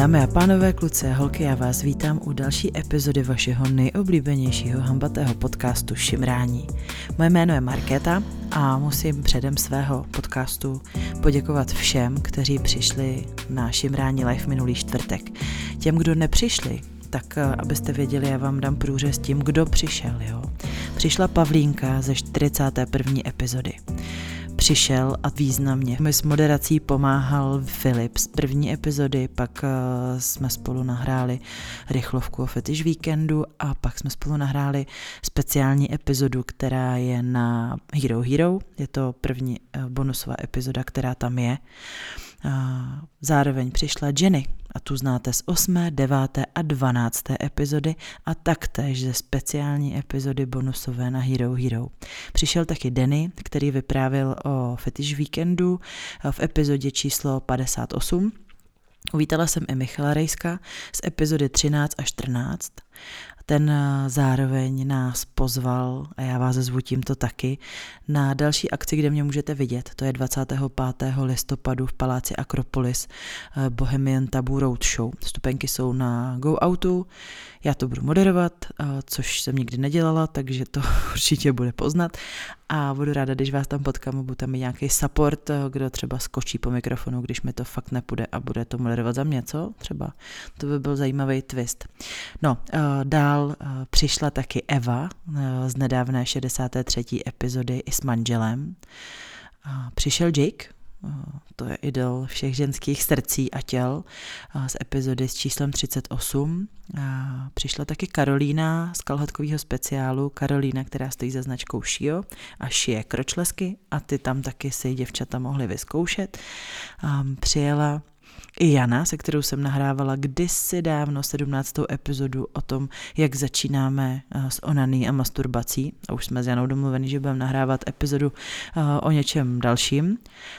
Dámy a pánové, kluci a holky, já vás vítám u další epizody vašeho nejoblíbenějšího hambatého podcastu Šimrání. Moje jméno je Markéta a musím předem svého podcastu poděkovat všem, kteří přišli na Šimrání live minulý čtvrtek. Těm, kdo nepřišli, tak abyste věděli, já vám dám průřez tím, kdo přišel. Jo? Přišla Pavlínka ze 41. epizody. Přišel a významně. Mi s moderací pomáhal Filip z první epizody, pak jsme spolu nahráli rychlovku o fetiš víkendu a pak jsme spolu nahráli speciální epizodu, která je na Hero Hero. Je to první bonusová epizoda, která tam je. Zároveň přišla Jenny a tu znáte z 8., 9. a 12. epizody a taktéž ze speciální epizody bonusové na Hero Hero. Přišel taky Danny, který vyprávěl o fetiš víkendu v epizodě číslo 58. Uvítala jsem i Michala Rejska z epizody 13 a 14. Ten zároveň nás pozval, a já vás zvu tímto taky, na další akci, kde mě můžete vidět. To je 25. listopadu v paláci Akropolis Bohemian Tabu Roadshow. Vstupenky jsou na Go Outu, já to budu moderovat, což jsem nikdy nedělala, takže to určitě bude poznat. A budu ráda, když vás tam potkám, budu tam mít nějaký support, kdo třeba skočí po mikrofonu, když mi to fakt nepůjde a bude to moderovat za mě, co? Třeba to by byl zajímavý twist. No, dál přišla taky Eva z nedávné 63. epizody i s manželem. Přišel Jake, to je idol všech ženských srdcí a těl z epizody s číslem 38. Přišla taky Karolína z kalhotkového speciálu. Karolína, která stojí za značkou Shio a šije kročlesky a ty tam taky si děvčata mohly vyzkoušet. Přijela i Jana, se kterou jsem nahrávala kdysi dávno 17. epizodu o tom, jak začínáme s onaní a masturbací. A už jsme s Janou domluveni, že budeme nahrávat epizodu o něčem dalším.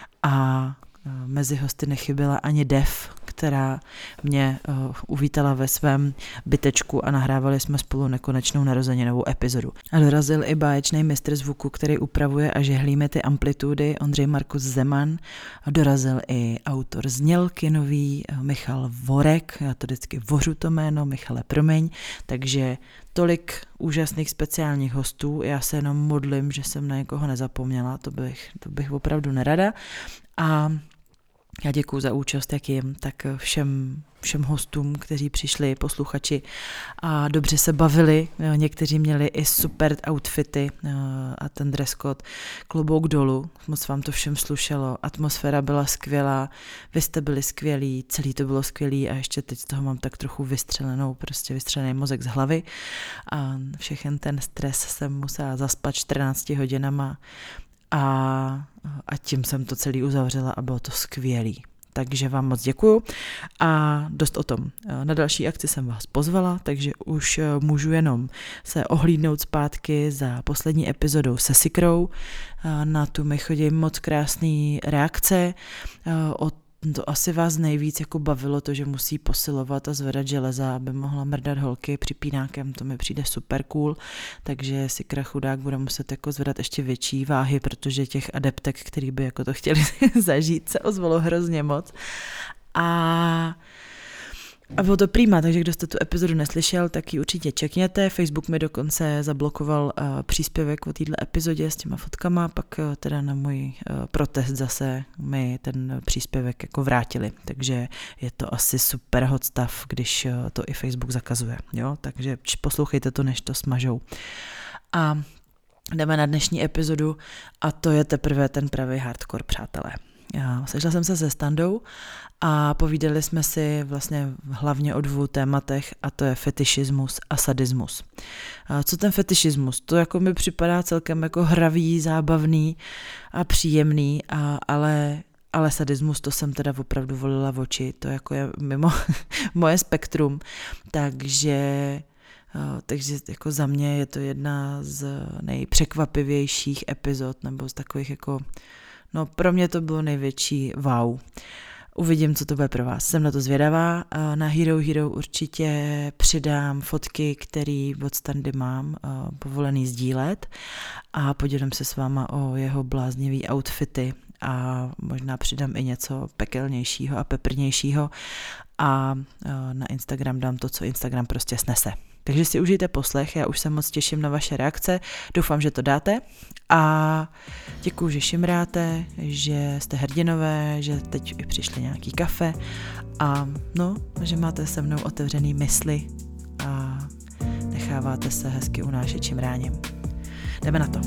A mezi hosty nechyběla ani Dev, která mě uvítala ve svém bytečku a nahrávali jsme spolu nekonečnou narozeninovou epizodu. A dorazil i báječný mistr zvuku, který upravuje a žehlí mi ty amplitudy, Ondřej Markus Zeman. Dorazil i autor znělky nový, Michal Vorek, já to vždycky vořu to jméno, Michale, promiň, takže tolik úžasných speciálních hostů, já se jenom modlím, že jsem na někoho nezapomněla, to bych opravdu nerada. A já děkuju za účast, jak jim, tak všem hostům, kteří přišli, posluchači a dobře se bavili. Někteří měli i super outfity a ten dress code, klobouk dolů. Moc vám to všem slušelo. Atmosféra byla skvělá, vy jste byli skvělí, celý to bylo skvělý a ještě teď z toho mám tak trochu vystřelený mozek z hlavy a všechen ten stres jsem musela zaspat 14 hodinama a tím jsem to celý uzavřela a bylo to skvělý. Takže vám moc děkuju a dost o tom. Na další akci jsem vás pozvala, takže už můžu jenom se ohlídnout zpátky za poslední epizodou se Sikrou. Na tu mi chodí moc krásný reakce to asi vás nejvíc jako bavilo to, že musí posilovat a zvedat železa, aby mohla mrdat holky připínákem, to mi přijde super cool, takže Sikra chudák bude muset jako zvedat ještě větší váhy, protože těch adeptek, který by jako to chtěli zažít, se ozvalo hrozně moc. A bylo to prima, takže kdo jste tu epizodu neslyšel, tak ji určitě čekněte. Facebook mi dokonce zablokoval příspěvek o této epizodě s těma fotkama, pak teda na můj protest zase mi ten příspěvek jako vrátili. Takže je to asi super hot stuff, když to i Facebook zakazuje. Jo? Takže poslouchejte to, než to smažou. A jdeme na dnešní epizodu a to je teprve ten pravý hardcore, přátelé. Sešla jsem se se Standou a povídali jsme si vlastně hlavně o 2 tématech a to je fetišismus a sadismus. Co ten fetišismus? To jako mi připadá celkem jako hravý, zábavný a příjemný, ale sadismus to jsem teda opravdu volila v oči, to jako je mimo moje spektrum, takže jako za mě je to jedna z nejpřekvapivějších epizod nebo z takových jako no pro mě to bylo největší wow. Uvidím, co to bude pro vás. Jsem na to zvědavá. Na Hero Hero určitě přidám fotky, které od Standy mám povolený sdílet a podělím se s váma o jeho bláznivý outfity a možná přidám i něco pekelnějšího a peprnějšího a na Instagram dám to, co Instagram prostě snese. Takže si užijte poslech, já už se moc těším na vaše reakce, doufám, že to dáte a děkuju, že šimráte, že jste hrdinové, že teď i přišli nějaký kafe a že máte se mnou otevřený mysli a necháváte se hezky unášet čimráním. Jdeme na to.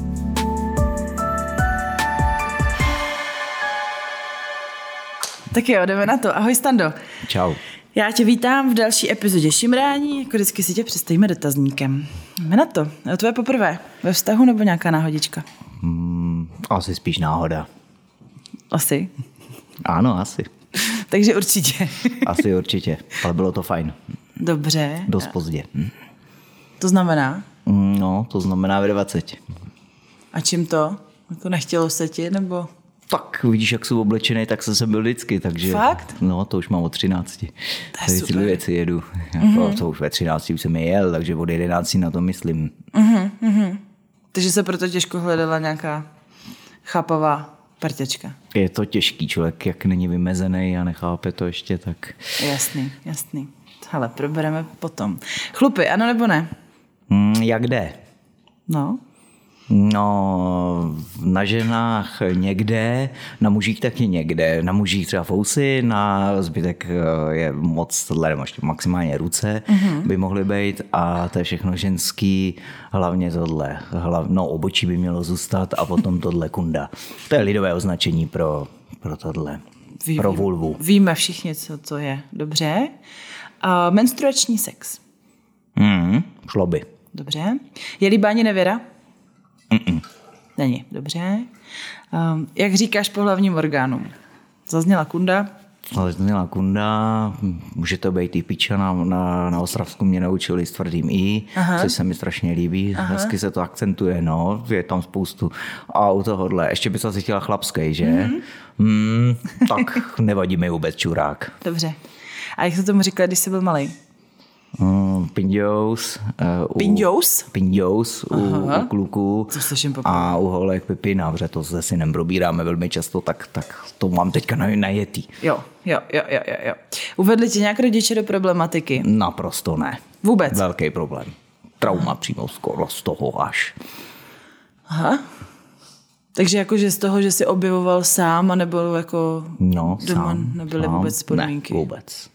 Tak jo, jdeme na to. Ahoj Stando. Čau. Já tě vítám v další epizodě Šimrání, jako vždycky si tě představíme dotazníkem. Jdeme na to. A to je poprvé ve vztahu nebo nějaká náhodička? Asi spíš náhoda. Asi? Ano, asi. Takže určitě. Asi určitě, ale bylo to fajn. Dobře. Dost pozdě. To znamená? No, to znamená v 20. A čím to? Jako nechtělo se ti, nebo? Tak vidíš, jak jsou oblečený, tak jsem byl vždycky, takže... Fakt? No, to už mám od 13. To je super. Tyhle věci jedu. To už ve 13 už jsem jel, takže od 11 na to myslím. Takže se proto těžko hledala nějaká chápavá parťačka. Je to těžký, člověk, jak není vymezený a nechápe to ještě, tak... Jasný. Hele, probereme potom. Chlupy, ano nebo ne? Jak jde? No, na ženách někde, na mužích taky někde. Na mužích třeba fousy, na zbytek je moc tohle, maximálně ruce by mohly být a to je všechno ženský, hlavně tohle. Obočí by mělo zůstat a potom tohle kunda. To je lidové označení pro tohle, pro vulvu. Víme všichni, co to je. Dobře. A menstruační sex? Šlo by. Dobře. Je líbání nevěra? Není. Dobře. Jak říkáš pohlavním orgánům? Zazněla kunda, může to být i piča, na Ostravsku mě naučili s tvrdým i, což se mi strašně líbí, hezky se to akcentuje, je tam spoustu. A u tohohle, ještě by se chtěla chlapskej, že? Tak nevadí mi vůbec čurák. Dobře. A jak se tomu říkala, když jsi byl malej? Pinďous u kluků a u holek pipina, protože to se synem probíráme velmi často, tak to mám teďka najetý. Jo. Uvedli ti nějak rodiče do problematiky? Naprosto ne. Vůbec? Velký problém. Trauma přímo skoro z toho až. Aha. Takže jakože z toho, že jsi objevoval sám, anebo jako doma sám, nebyly vůbec podmínky? Ne, vůbec.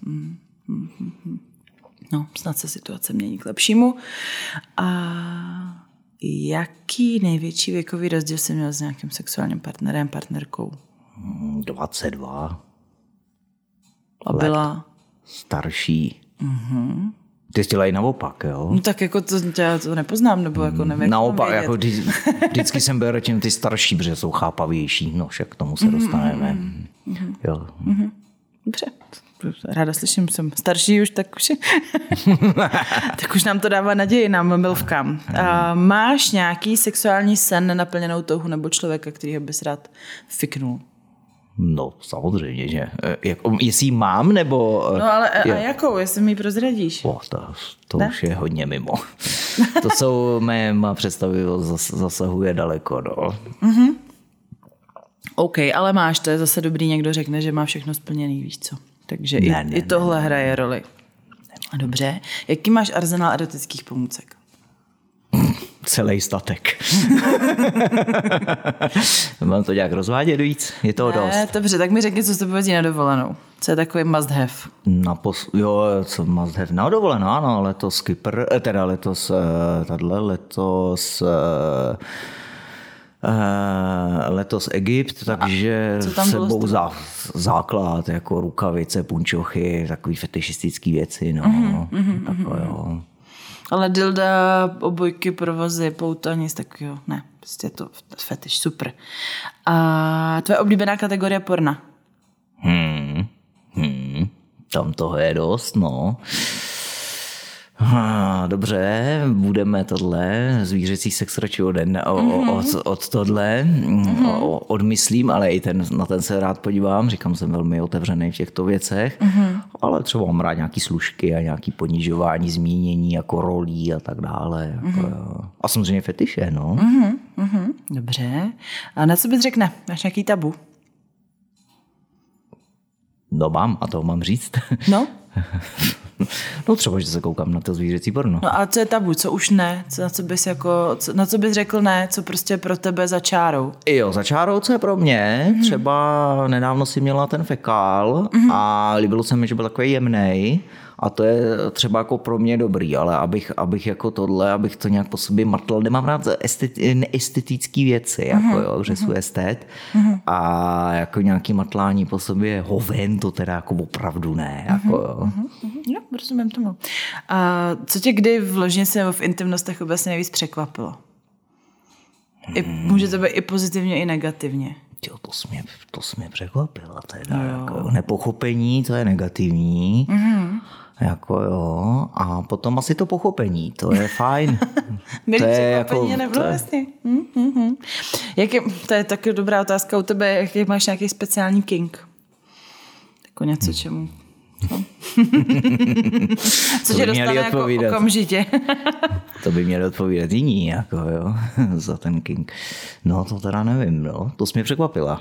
No, snad se situace mění k lepšímu. A jaký největší věkový rozdíl jsi měl s nějakým sexuálním partnerem, partnerkou? 22. A byla? Starší. Ty jsi dělají naopak, jo? No tak jako já to nepoznám, nebo jako nevím. Naopak, jako vždycky jsem byl radši ty starší, protože jsou chápavější. No, však k tomu se dostaneme. Jo. Dobře. Ráda slyším, jsem starší už, tak už nám to dává naději, nám milvkám. Máš nějaký sexuální sen, nenaplněnou touhu nebo člověka, kterýho bys rád fiknul? No, samozřejmě, že. Jestli mám, nebo... No, ale a jakou, jestli mi ji prozradíš? To už je hodně mimo. To jsou mé představy, zasahuje daleko, no. OK, ale máš, to je zase dobrý, někdo řekne, že má všechno splněný, víš co. Takže i tohle hraje roli. Dobře. Jaký máš arzenál erotických pomůcek? Celý statek. Mám to nějak rozvádět víc? Je toho dost? Dobře, tak mi řekni, co jste povedí na dovolenou. Co je takový must have? Co must have? Na dovolenou, ano, letos Kypr, letos Egypt, takže sebou základ, jako rukavice, punčochy, takový fetišistický věci, jo. Ale dilda, obojky, provazy, pouta, nic takového, ne, prostě je to fetiš, super. A tvoje oblíbená kategorie porna? Tam toho je dost, no. Dobře, budeme tohle, zvířecí sex radši od tohle, odmyslím, ale i na ten se rád podívám, říkám, jsem velmi otevřený v těchto věcech, ale třeba mám rád nějaký služky a nějaký ponižování, zmínění jako rolí a tak dále. A samozřejmě fetiše, no. Dobře, a na co bys řekne? Máš nějaký tabu? No mám, a toho mám říct. No? No třeba, že se koukám na to zvířecí porno. No a co je tabu, co už ne? Na co bys řekl ne? Co prostě pro tebe za čárou? Jo, za čárou, co je pro mě? Třeba nedávno si měla ten fekál a líbilo se mi, že byl takový jemnej. A to je třeba jako pro mě dobrý, ale abych jako tohle, abych to nějak po sobě matl, nemám rád neestetický věci, jako jo, že jsou estet a jako nějaký matlání po sobě hoven, to teda jako opravdu ne, jako jo. Jo, rozumím tomu. A co tě kdy v ložnici nebo v intimnostech obecně nejvíc překvapilo? Může to být i pozitivně, i negativně. Jo, to jsi mě překvapila teda, jako nepochopení, to je negativní. Jako jo, a potom asi to pochopení, to je fajn. To je jako, nebylo vlastně. To je taky dobrá otázka u tebe, jaký máš nějaký speciální kink? Jako něco čemu? Co tě dostane jako okamžitě? To by měli odpovídat jiní, jako jo, za ten king. No to teda nevím, no. To jsi mě překvapila.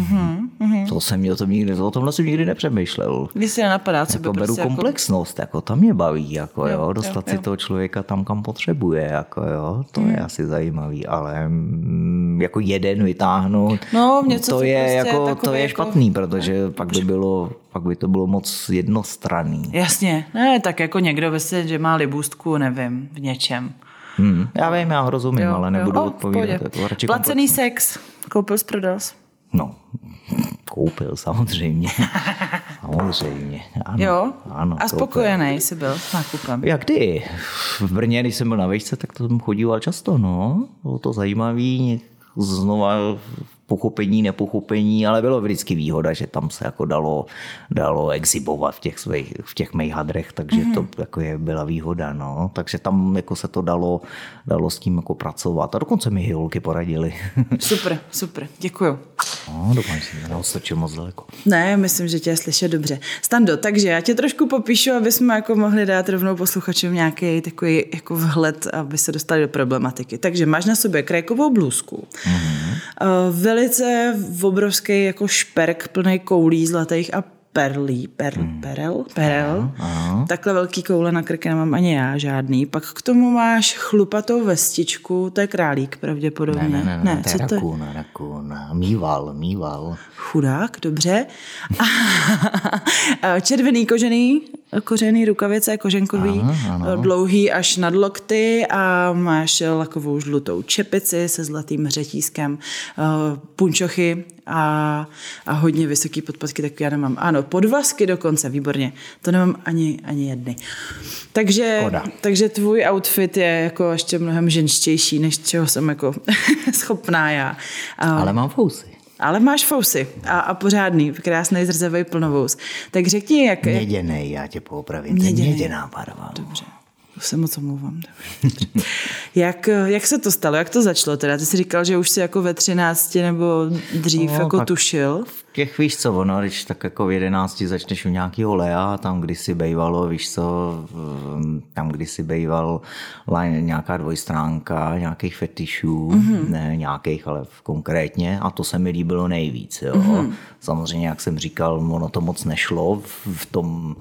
O tomhle jsem nikdy nepřemýšlel. Když si nenapadá, co by prostě beru komplexnost, jako to mě baví, jako jo, dostat si toho člověka tam, kam potřebuje, jako jo, to je asi zajímavý, ale jako jeden vytáhnout, no, něco, to je prostě jako, to je špatný, protože pak by to bylo moc jednostranný. Jasně, ne, tak jako někdo myslím, že má libůstku, nevím, v něčem. Já vím, já ho rozumím, ale nebudu odpovídat. Jako placený sex, koupil jsi, prodal jsi? No, koupil samozřejmě. Samozřejmě, ano. Jo? Ano, a spokojený jsi byl s nákupem? Jak kdy? V Brně, když jsem byl na vejšce, tak to jsem chodíval často, no. Bylo to zajímavý, znova pochopení, nepochopení, ale bylo vždycky výhoda, že tam se jako dalo exhibovat v těch mých hadrech, takže to jako byla výhoda, no. Takže tam jako se to dalo s tím jako pracovat. A dokonce mi holky poradili. Super, děkuju. No, doufám, že jsem neodstočil moc daleko. Ne, myslím, že tě je slyšet dobře. Stando, takže já tě trošku popíšu, aby jsme jako mohli dát rovnou posluchačům nějaký takový jako vhled, aby se dostali do problematiky. Takže máš na sobě krajkovou blůzku. Velice obrovský jako šperk plný koulí zlatých a perel. Takhle velký koule na krky nemám ani já žádný. Pak k tomu máš chlupatou vestičku, to je králík pravděpodobně. Ne, to je rakun. Mýval. Chudák, dobře. Červený kožený rukavice, koženkový, dlouhý až nad lokty a máš lakovou žlutou čepici se zlatým řetízkem, punčochy a hodně vysoký podpatky, tak já nemám. Ano, podvazky dokonce, výborně. To nemám ani jedny. Takže tvůj outfit je jako ještě mnohem ženštější, než čeho jsem jako schopná já. Ale mám fousy. Ale máš fousy a pořádný, krásný zrzavý plnovous. Tak řekni, jak... Měděnej, já tě poopravím. Měděná barva. Dobře, to se moc omlouvám. Jak se to stalo, jak to začalo teda? Ty jsi říkal, že už jsi jako ve 13 nebo dřív jako tušil. Víš co, ono, když tak jako v 11 začneš u nějakého Lea, tam kdysi bejvalo, víš co, tam kdysi bejval nějaká dvojstránka nějakých fetišů, ne nějakých, ale konkrétně, a to se mi líbilo nejvíc, jo. Samozřejmě, jak jsem říkal, ono to moc nešlo v tom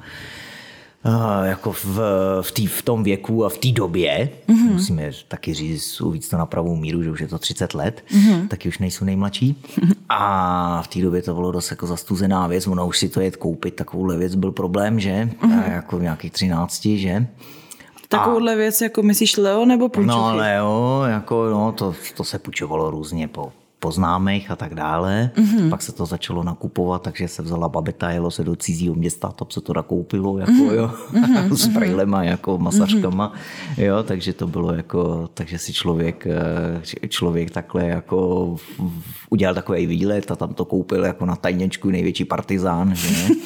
jako v tom věku a v té době, musíme taky říct, uvíc to na pravou míru, že už je to 30 let, taky už nejsou nejmladší. A v té době to bylo dost jako zastuzená věc, ono už si to jet koupit, takovouhle věc byl problém, že? Jako v nějakých 13, že? Takovouhle věc, jako myslíš Leo nebo punčochy? No Leo, jako no, to se půjčovalo různě po známých a tak dále. Pak se to začalo nakupovat, takže se vzala babeta, jelo se do cizího města, tam se to nakoupilo, jako jo, s brejlema, jako masažkama, jo, takže to bylo jako, takže si člověk takhle jako udělal takový výlet a tam to koupil jako na tajněčku největší partizán, že ne?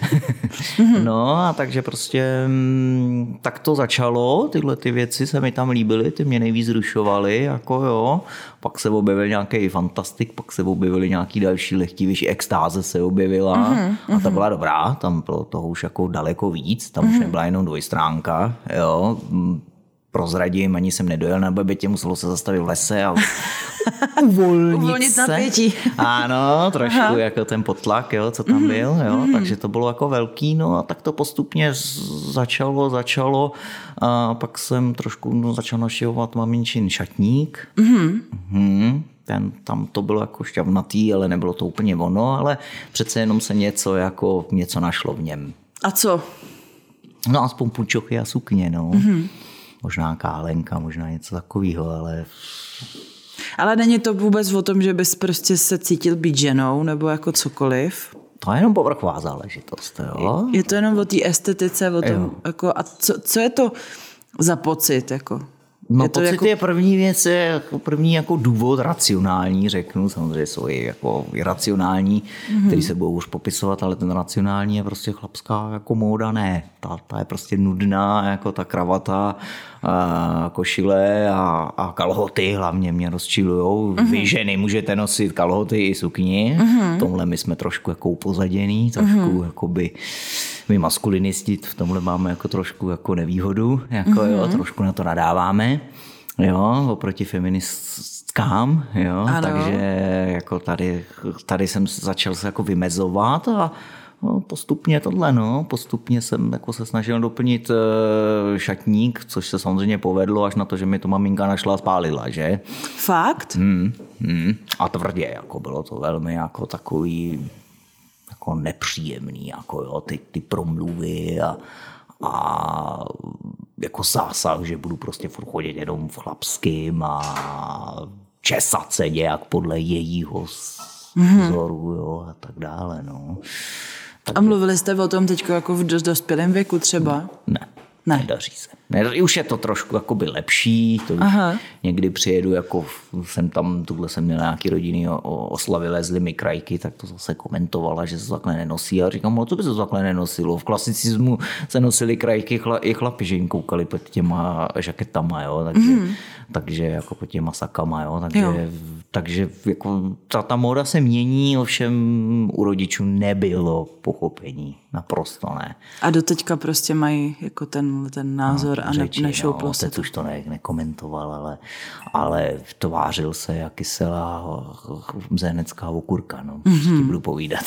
No a takže prostě tak to začalo, tyhle ty věci se mi tam líbily, ty mě nejvíc rušovaly, jako jo, pak se objevil nějaký fantastik, pak se objevily nějaký další lehtivější, extáze se objevila a ta byla dobrá, tam bylo toho už jako daleko víc, tam už nebyla jenom dvojstránka, jo. prozradím, ani jsem nedojel na Bebetě, muselo se zastavit v lese a uvolnit se. napětí. Ano, trošku jako ten potlak, jo, co tam byl, jo, takže to bylo jako velký, no a tak to postupně začalo a pak jsem trošku začal navštěvovat maminčin šatník. Tam to bylo jako šťavnatý, ale nebylo to úplně ono, ale přece jenom se něco našlo v něm. A co? No aspoň punčochy a sukně, no. Možná kálenka, možná něco takového, ale... Ale není to vůbec o tom, že bys prostě se cítil být ženou, nebo jako cokoliv? To je jenom povrchová záležitost, jo. Je to jenom o té estetice, o tom, jako, a co je to za pocit, jako? No pocit jako... je první věc, první jako důvod racionální, řeknu, samozřejmě jsou i jako iracionální, který se budou už popisovat, ale ten racionální je prostě chlapská jako móda, ne, ta je prostě nudná, jako ta kravata, košile a kalhoty hlavně mě rozčilujou. Vy ženy můžete nosit kalhoty i sukni, v tomhle my jsme trošku jako upozaděný, trošku jakoby my maskulinisti v tomhle máme jako trošku jako nevýhodu, jako jo, trošku na to nadáváme, jo, oproti feministkám, jo, ano. Takže jako tady jsem začal se jako vymezovat a postupně postupně jsem jako se snažil doplnit šatník, což se samozřejmě povedlo až na to, že mi to maminka našla a spálila, že? Fakt? A tvrdě, jako bylo to velmi jako takový jako nepříjemný, jako jo, ty promluvy a jako zásah, že budu prostě furt chodit jenom v chlapským a česat se nějak podle jejího vzoru, jo, a tak dále, no. A mluvili jste o tom teď jako v dospělém věku třeba? Ne. Nedaří se. Už je to trošku jakoby lepší, to už někdy přijedu, jako tuhle jsem měl nějaký rodinný oslavy, lezly mi krajky, tak to zase komentovala, že se to takhle nenosí. A říkám, co by se to takhle nenosilo? V klasicismu se nosily krajky i chlapi, že jim koukali pod těma žaketama, jo, takže jako pod těma sakama, jo, takže jako ta móda se mění, ovšem u rodičů nebylo pochopení, naprosto ne. A doteďka prostě mají jako ten názor a nešouplo se to. Už to nekomentoval, ale tvářil se jak kyselá mzénecká okurka, no, prostě budu povídat.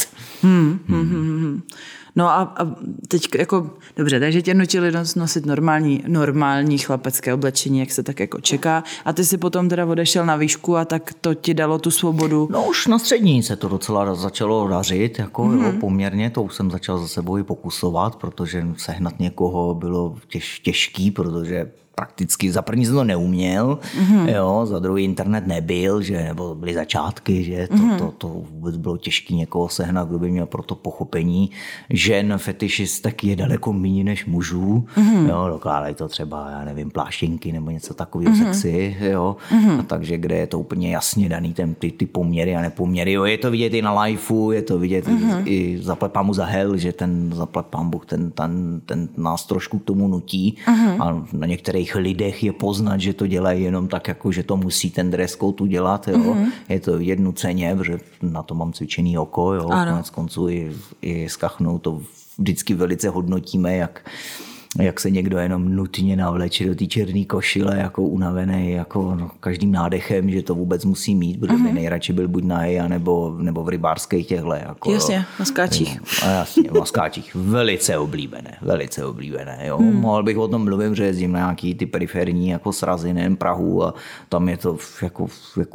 No a teď jako, dobře, takže tě nutili nosit normální chlapecké oblečení, jak se tak jako čeká, a ty si potom teda odešel na výšku a tak to ti dalo tu svobodu? No už na střední se to docela začalo dařit, jako jo, poměrně, to už jsem začal za sebou i pokusovat, protože sehnat někoho bylo těžký, protože prakticky za první jsem to neuměl, jo, za druhý internet nebyl, že, nebo byly začátky, že to vůbec bylo těžké někoho sehnat, kdo by měl pro to pochopení. Žen fetišistek je daleko méně než mužů, jo, dokládají to třeba, já nevím, pláštěnky nebo něco takového sexy, jo, a takže kde je to úplně jasně daný, ty poměry a nepoměry, jo, je to vidět i na liveu, je to vidět i zaplať pámu za hell, že ten zaplať pán Bůh, ten nás trošku k tomu nutí a na některých lidech je poznat, že to dělají jenom tak, jako že to musí ten dress code udělat, jo. Je to jednu ceně, protože na to mám cvičený oko, jo. Konec konců i s Kachnou to vždycky velice hodnotíme, jak se někdo jenom nutně navleče do té černé košile, jako unavený, jako každým nádechem, že to vůbec musí mít, protože by nejradši byl buď nahej, nebo v rybářských těchhle. Jako, jasně, na skáčích. No, jasně, na skáčích. Velice oblíbené. Jo. Mohl bych o tom mluvit, že jezdím na nějaký ty periferní jako srazy, nevím, Prahu, a tam je to jako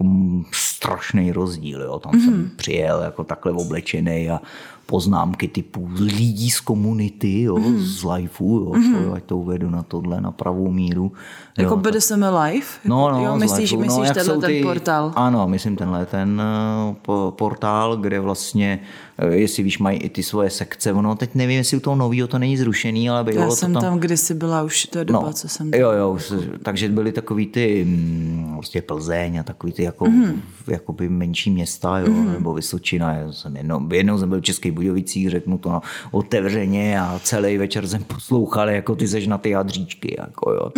strašný rozdíl. Jo. Tam jsem přijel jako takhle oblečený a poznámky typu lidí z komunity, jo, z liveu, jo, ať to uvedu na tohle, na pravou míru. Jako BDSM Live? No, jo, myslíš ten portál? Ano, myslím ten portál, kde vlastně, jestli víš, mají i ty svoje sekce, ono teď nevím, jestli u toho novýho to není zrušený, ale bylo to tam. Já jsem tam kdysi byla už, to je doba, co jsem tam. Jo, takže byly takový ty prostě Plzeň a takový ty jakoby menší města, jo, nebo Vysočina. Jednou jsem byl v Českých Budějovicích, řeknu to otevřeně, a celý večer jsem poslouchal, jako ty seš na ty hadříčky, jako jo.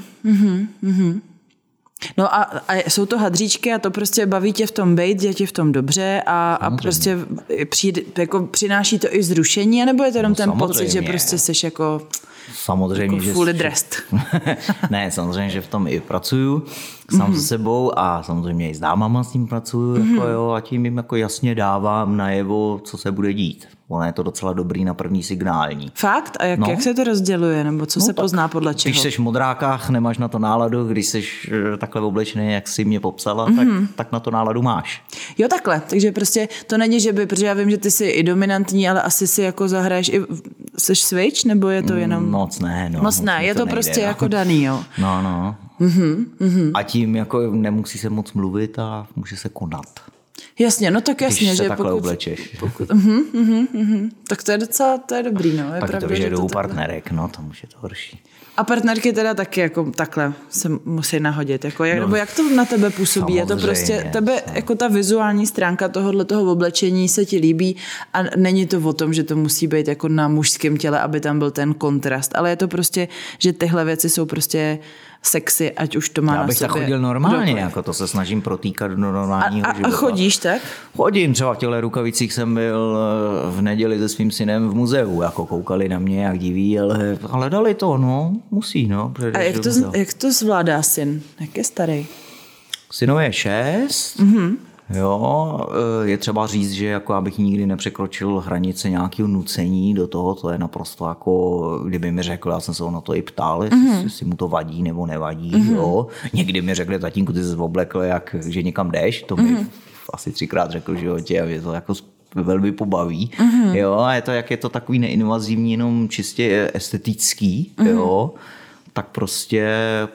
No a jsou to hadříčky a to prostě baví tě v tom bejt, je tě v tom dobře a prostě jako přináší to i zrušení, anebo je to jenom ten pocit, že prostě seš jako samozřejmě, jako fully dressed. Ne, samozřejmě, že v tom i pracuju sám se sebou a samozřejmě i s dámama s tím pracuju jako jo, a tím jim jako jasně dávám najevo, co se bude dít. Ono je to docela dobrý na první signální. Fakt? A jak se to rozděluje? Nebo co se pozná podle čeho? Když seš v modrákách, nemáš na to náladu, když seš takhle oblečený, jak jsi mě popsala, tak na to náladu máš. Jo, takhle. Takže prostě to není, že by, protože já vím, že ty jsi i dominantní, ale asi si jako zahraješ i, seš switch, nebo je to jenom... Moc ne. Moc ne, je to nejde, prostě jako daný, jo. No. A tím jako nemusí se moc mluvit a může se konat. Jasně, no tak jasně, když se že takhle oblečeš. Tak to je docela, to je dobrý, no. Je pak pravda, to vyžadují to partnerek, no, tam už je to horší. A partnerky teda taky jako takhle se musí nahodit, jako nebo jak to na tebe působí? Je to prostě tebe, jako ta vizuální stránka toho oblečení se ti líbí a není to o tom, že to musí být jako na mužském těle, aby tam byl ten kontrast, ale je to prostě, že tyhle věci jsou prostě sexy, ať už to má na sobě. Já bych tak chodil normálně, jako to se snažím protýkat do normálního života. A chodíš tak? Chodím, třeba v těchto rukavicích jsem byl v neděli se svým synem v muzeu, jako koukali na mě, jak diví, ale dali to, no, musí, no. A jak to zvládá syn? Jak je starý? Synovi je 6, jo, je třeba říct, že jako abych nikdy nepřekročil hranice nějakého nucení do toho, to je naprosto jako, kdyby mi řekl, já jsem se ho na to i ptal, jestli mu to vadí nebo nevadí, jo. Někdy mi řekli, tatínku, ty jsi oblekl, že někam jdeš, to mi asi 3krát řekl, že jo, tě, je to jako velmi pobaví, jo, a je to takový neinvazivní, jenom čistě estetický, jo, tak prostě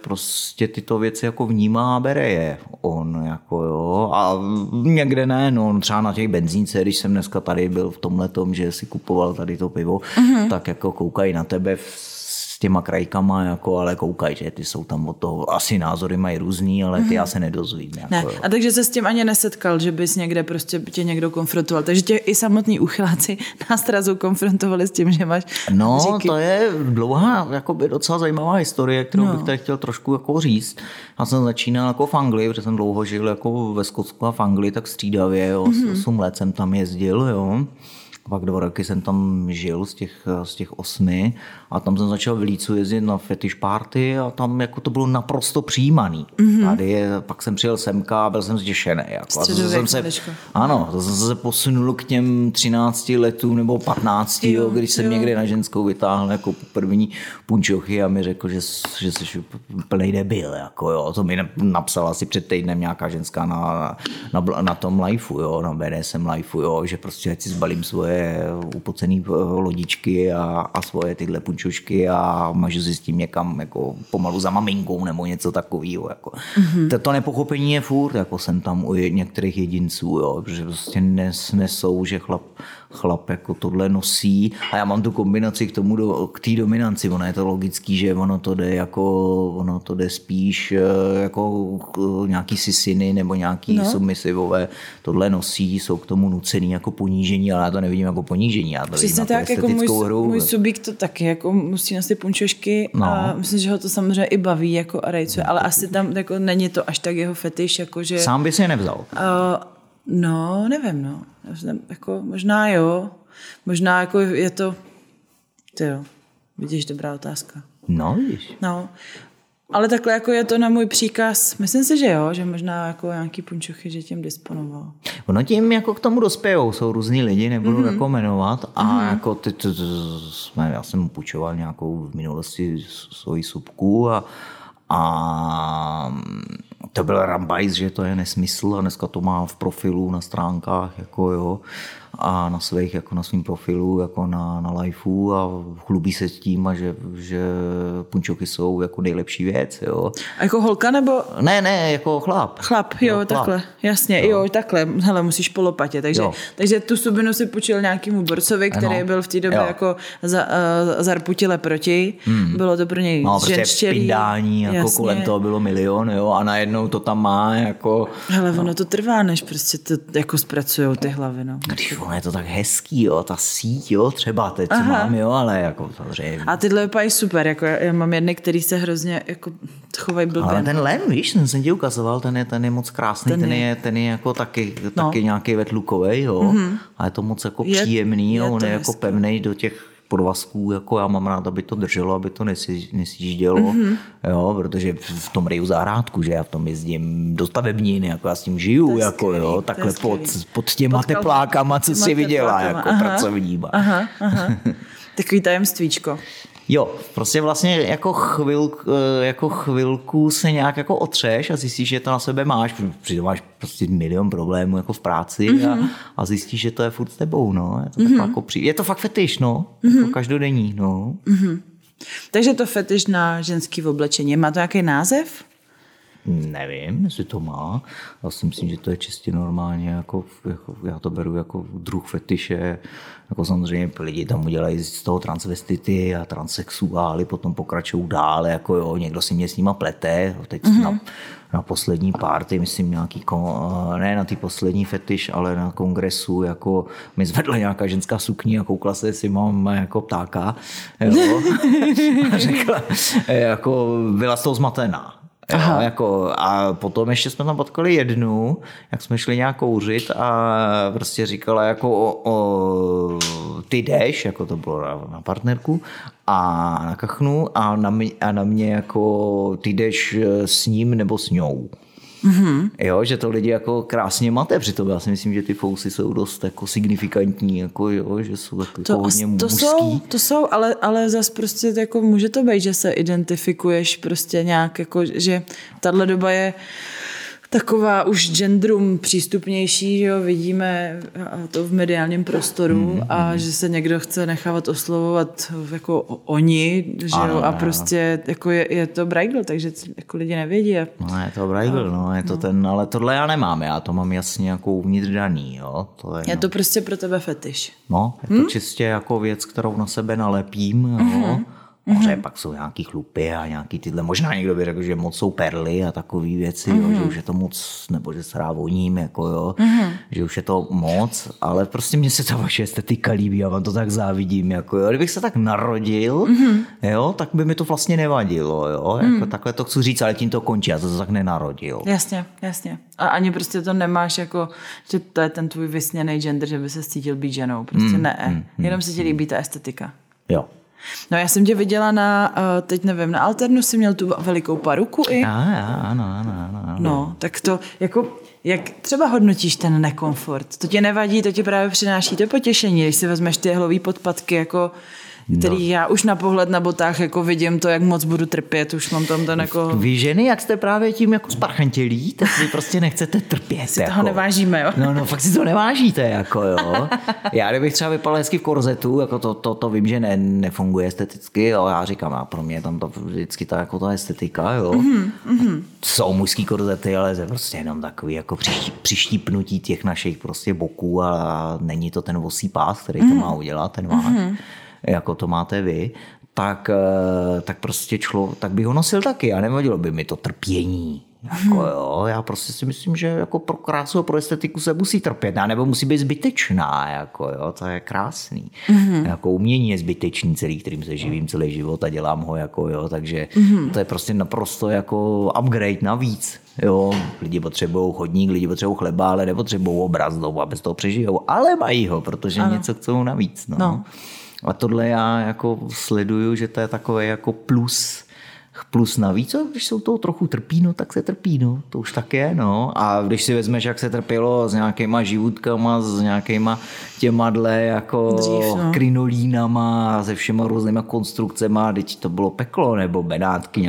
tyto věci jako vnímá a bere je on, jako jo, a někde ne, no třeba na těch benzínce, když jsem dneska tady byl v tomhletom, že si kupoval tady to pivo, tak jako koukají na tebe s těma krajkama, jako, ale koukají, že ty jsou tam od toho, asi názory mají různý, ale ty já se nedozvím. Jako, ne. A takže se s tím ani nesetkal, že bys někde prostě tě někdo konfrontoval, takže tě i samotní uchyláci na strazu konfrontovali s tím, že máš říky. To je dlouhá, jakoby docela zajímavá historie, kterou bych tady chtěl trošku jako říct. Já jsem začínal jako v Anglii, protože jsem dlouho žil jako ve Skotsku a v Anglii, tak střídavě, jo, 8 let jsem tam jezdil, jo. Pak 2 roky jsem tam žil z těch 8 a tam jsem začal v Lícu jezdit na fetish party a tam jako to bylo naprosto přijímaný. Pak jsem přijel semka a byl jsem zděšený. Jako. Ano, to jsem se posunul k těm 13 letům nebo 15, když jsem někde na ženskou vytáhl jako první punčochy a mi řekl, že jsi plnej debil. Jako, jo. To mi napsala asi před týdnem nějaká ženská na tom lifeu, jo, na BDSM lifeu, jo, že prostě ať si zbalím svoje upocený lodičky a svoje tyhle punčošky a mažu si s tím někam jako pomalu za maminkou nebo něco takového. Jako. To nepochopení je furt, jako jsem tam u některých jedinců, jo, protože prostě nesou, že chlap jako tohle nosí a já mám tu kombinaci k té dominanci. Ono je to logický, že ono to jde spíš jako nějaký sisiny nebo nějaký submisivové tohle nosí, jsou k tomu nucený jako ponížení, ale já to nevidím jako ponížení. Já to přesně tak, jako můj subjekt to taky jako musí nosit punčošky a myslím, že ho to samozřejmě i baví jako a rejcuje, ale asi tam jako není to až tak jeho fetiš, jako že... Sám by si je nevzal? No, nevím, no. Jako, možná jo. Možná jako je to... Tyjo, vidíš, dobrá otázka. No, vidíš. No. Ale takhle jako je to na můj příkaz. Myslím si, že jo, že možná jako nějaký punčochy, že tím disponoval. Ono tím jako k tomu dospějou. Jsou různý lidi, nebudu jako jmenovat. A jako já jsem půjčoval nějakou v minulosti svoji subku a to byl rambajs, že to je nesmysl a dneska to má v profilu na stránkách jako jo a na svých jako na svým profilu jako na lifeu a chlubí se s tím a že punčoky jsou jako nejlepší věc, jo. A jako holka nebo? Ne, jako chlap. Chlap, jo, takhle, jasně, jo, takhle, hele, musíš po lopatě, takže tu subinu si půjčil nějakému borcovi, který byl v té době jako zarputile proti, bylo to pro něj ženštělý. Pindání, jako kolem toho bylo milion, jo, a najednou to tam má, jako... Hele, ono to trvá, než prostě to jako zpracujou ty hlavy, no. Ono je to tak hezký, jo, ta síť, jo, třeba teď, co mám, jo, ale jako samozřejmě. A tyhle vypadají super, jako já mám jedny, který se hrozně jako chovají blbě. Ale ten lem, víš, ten jsem ti ukazoval, ten je moc krásný, ten je jako taky nějaký vetlukovej, jo, a je to moc jako příjemný, jo, on je jako pevnej do těch podvazků, jako já mám rád, aby to drželo, aby to nesjíždělo, jo, protože v tom ryju zahrádku, že já v tom jezdím do stavebniny, jako já s tím žiju, jako jo, takhle pod těma teplákama, co si viděla, jako pracovníma. Aha. Takový tajemstvíčko. Jo, prostě vlastně jako chvilku se nějak jako otřeš a zjistíš, že to na sebe máš, přitom máš prostě milion problémů jako v práci a zjistíš, že to je furt s tebou, no. Je to, jako je to fakt fetiš, no, jako každodenní, no. Takže to fetiš na ženský oblečení, má to nějaký název? Nevím, jestli to má. Já si myslím, že to je čistě normálně, jako já to beru jako druh fetiše. Jako samozřejmě lidi tam udělají z toho transvestity a transsexuály, potom pokračují dál, jako jo, někdo si mě s nima plete. Teď na poslední party, myslím nějaký, ne na ty poslední fetiš, ale na kongresu, jako mi zvedla nějaká ženská sukni a koukla se, jestli mám jako ptáka. Jo. A řekla, jako byla z toho zmatená. Jo, jako, a potom ještě jsme tam potkali jednu, jak jsme šli nějak kouřit a prostě říkala jako ty jdeš, jako to bylo na partnerku a na kachnu a na mě jako ty jdeš s ním nebo s ňou. Jo, že to lidi jako krásně mate, přitom já si myslím, že ty fousy jsou dost jako signifikantní, jako jo, že jsou jako hodně mužský. To jsou, ale zas prostě jako může to být, že se identifikuješ prostě nějak, jako, že tahle doba je taková už genderum přístupnější, že jo, vidíme to v mediálním prostoru a že se někdo chce nechávat oslovovat jako oni, že jo, a prostě jako je to brajgl, takže jako lidi nevědí. No je to brajgl, no, je to ten, ale tohle já nemám, já to mám jasně jako uvnitř daný, jo. Je to prostě pro tebe fetiš. No, je to čistě jako věc, kterou na sebe nalepím, jo. Moře, pak jsou nějaký chlupy a nějaký tyhle, možná někdo by řekl, že moc jsou perly a takové věci, jo, že už je to moc, nebo že se voním, jako jo, že už je to moc, ale prostě mně se ta vaše estetika líbí, já vám to tak závidím, jako jo, kdybych se tak narodil, jo, tak by mi to vlastně nevadilo, jo, jako takhle to chci říct, ale tím to končí, já to tak nenarodil. Jasně. A ani prostě to nemáš jako, že to je ten tvůj vysněný gender, že by se cítil být ženou, prostě ne, jenom se ti líbí ta estetika. Jo. No já jsem tě viděla teď nevím, na Alternu jsi měl tu velikou paruku i. Ano. No, tak to, jako, jak třeba hodnotíš ten nekomfort? To tě nevadí, to tě právě přináší to potěšení, když si vezmeš ty jehlový podpatky, jako, který já už na pohled na botách jako vidím to, jak moc budu trpět, už mám tam ten jako... Vy ženy, jak jste právě tím jako sparchantělí, tak vy prostě nechcete trpět. Si toho nevážíme, jo? No, fakt si to nevážíte, jako jo. Já kdybych třeba vypadal hezky v korzetu, jako to vím, že nefunguje esteticky, jo, já říkám, a pro mě tam to vždycky ta estetika, jo. Jsou mužský korzety, ale je prostě jenom takový jako přištípnutí těch našich prostě boků a není to ten vosí pás, který to má udělat, ten váh. Jako to máte vy, tak prostě tak bych ho nosil taky a nevadilo by mi to trpění. Jako jo, já prostě si myslím, že jako pro krásu a pro estetiku se musí trpět, nebo musí být zbytečná, jako jo, to je krásný. Jako umění je zbytečný celý, kterým se živím celý život a dělám ho, jako jo, takže to je prostě naprosto jako upgrade navíc. Jo, lidi potřebují chodník, lidi potřebují chleba, ale nepotřebují obraz doma, aby z toho přežijou, ale mají ho, protože něco chcou navíc. No. A tohle já jako sleduju, že to je takové jako plus navíc, a když se u toho trochu trpí, no tak se trpí, no, to už tak je, no. A když si vezmeš, jak se trpělo s nějakýma živutkama, s nějakýma těmadle jako krinolínama, se všema různýma konstrukcema, teď to bylo peklo, nebo Benátky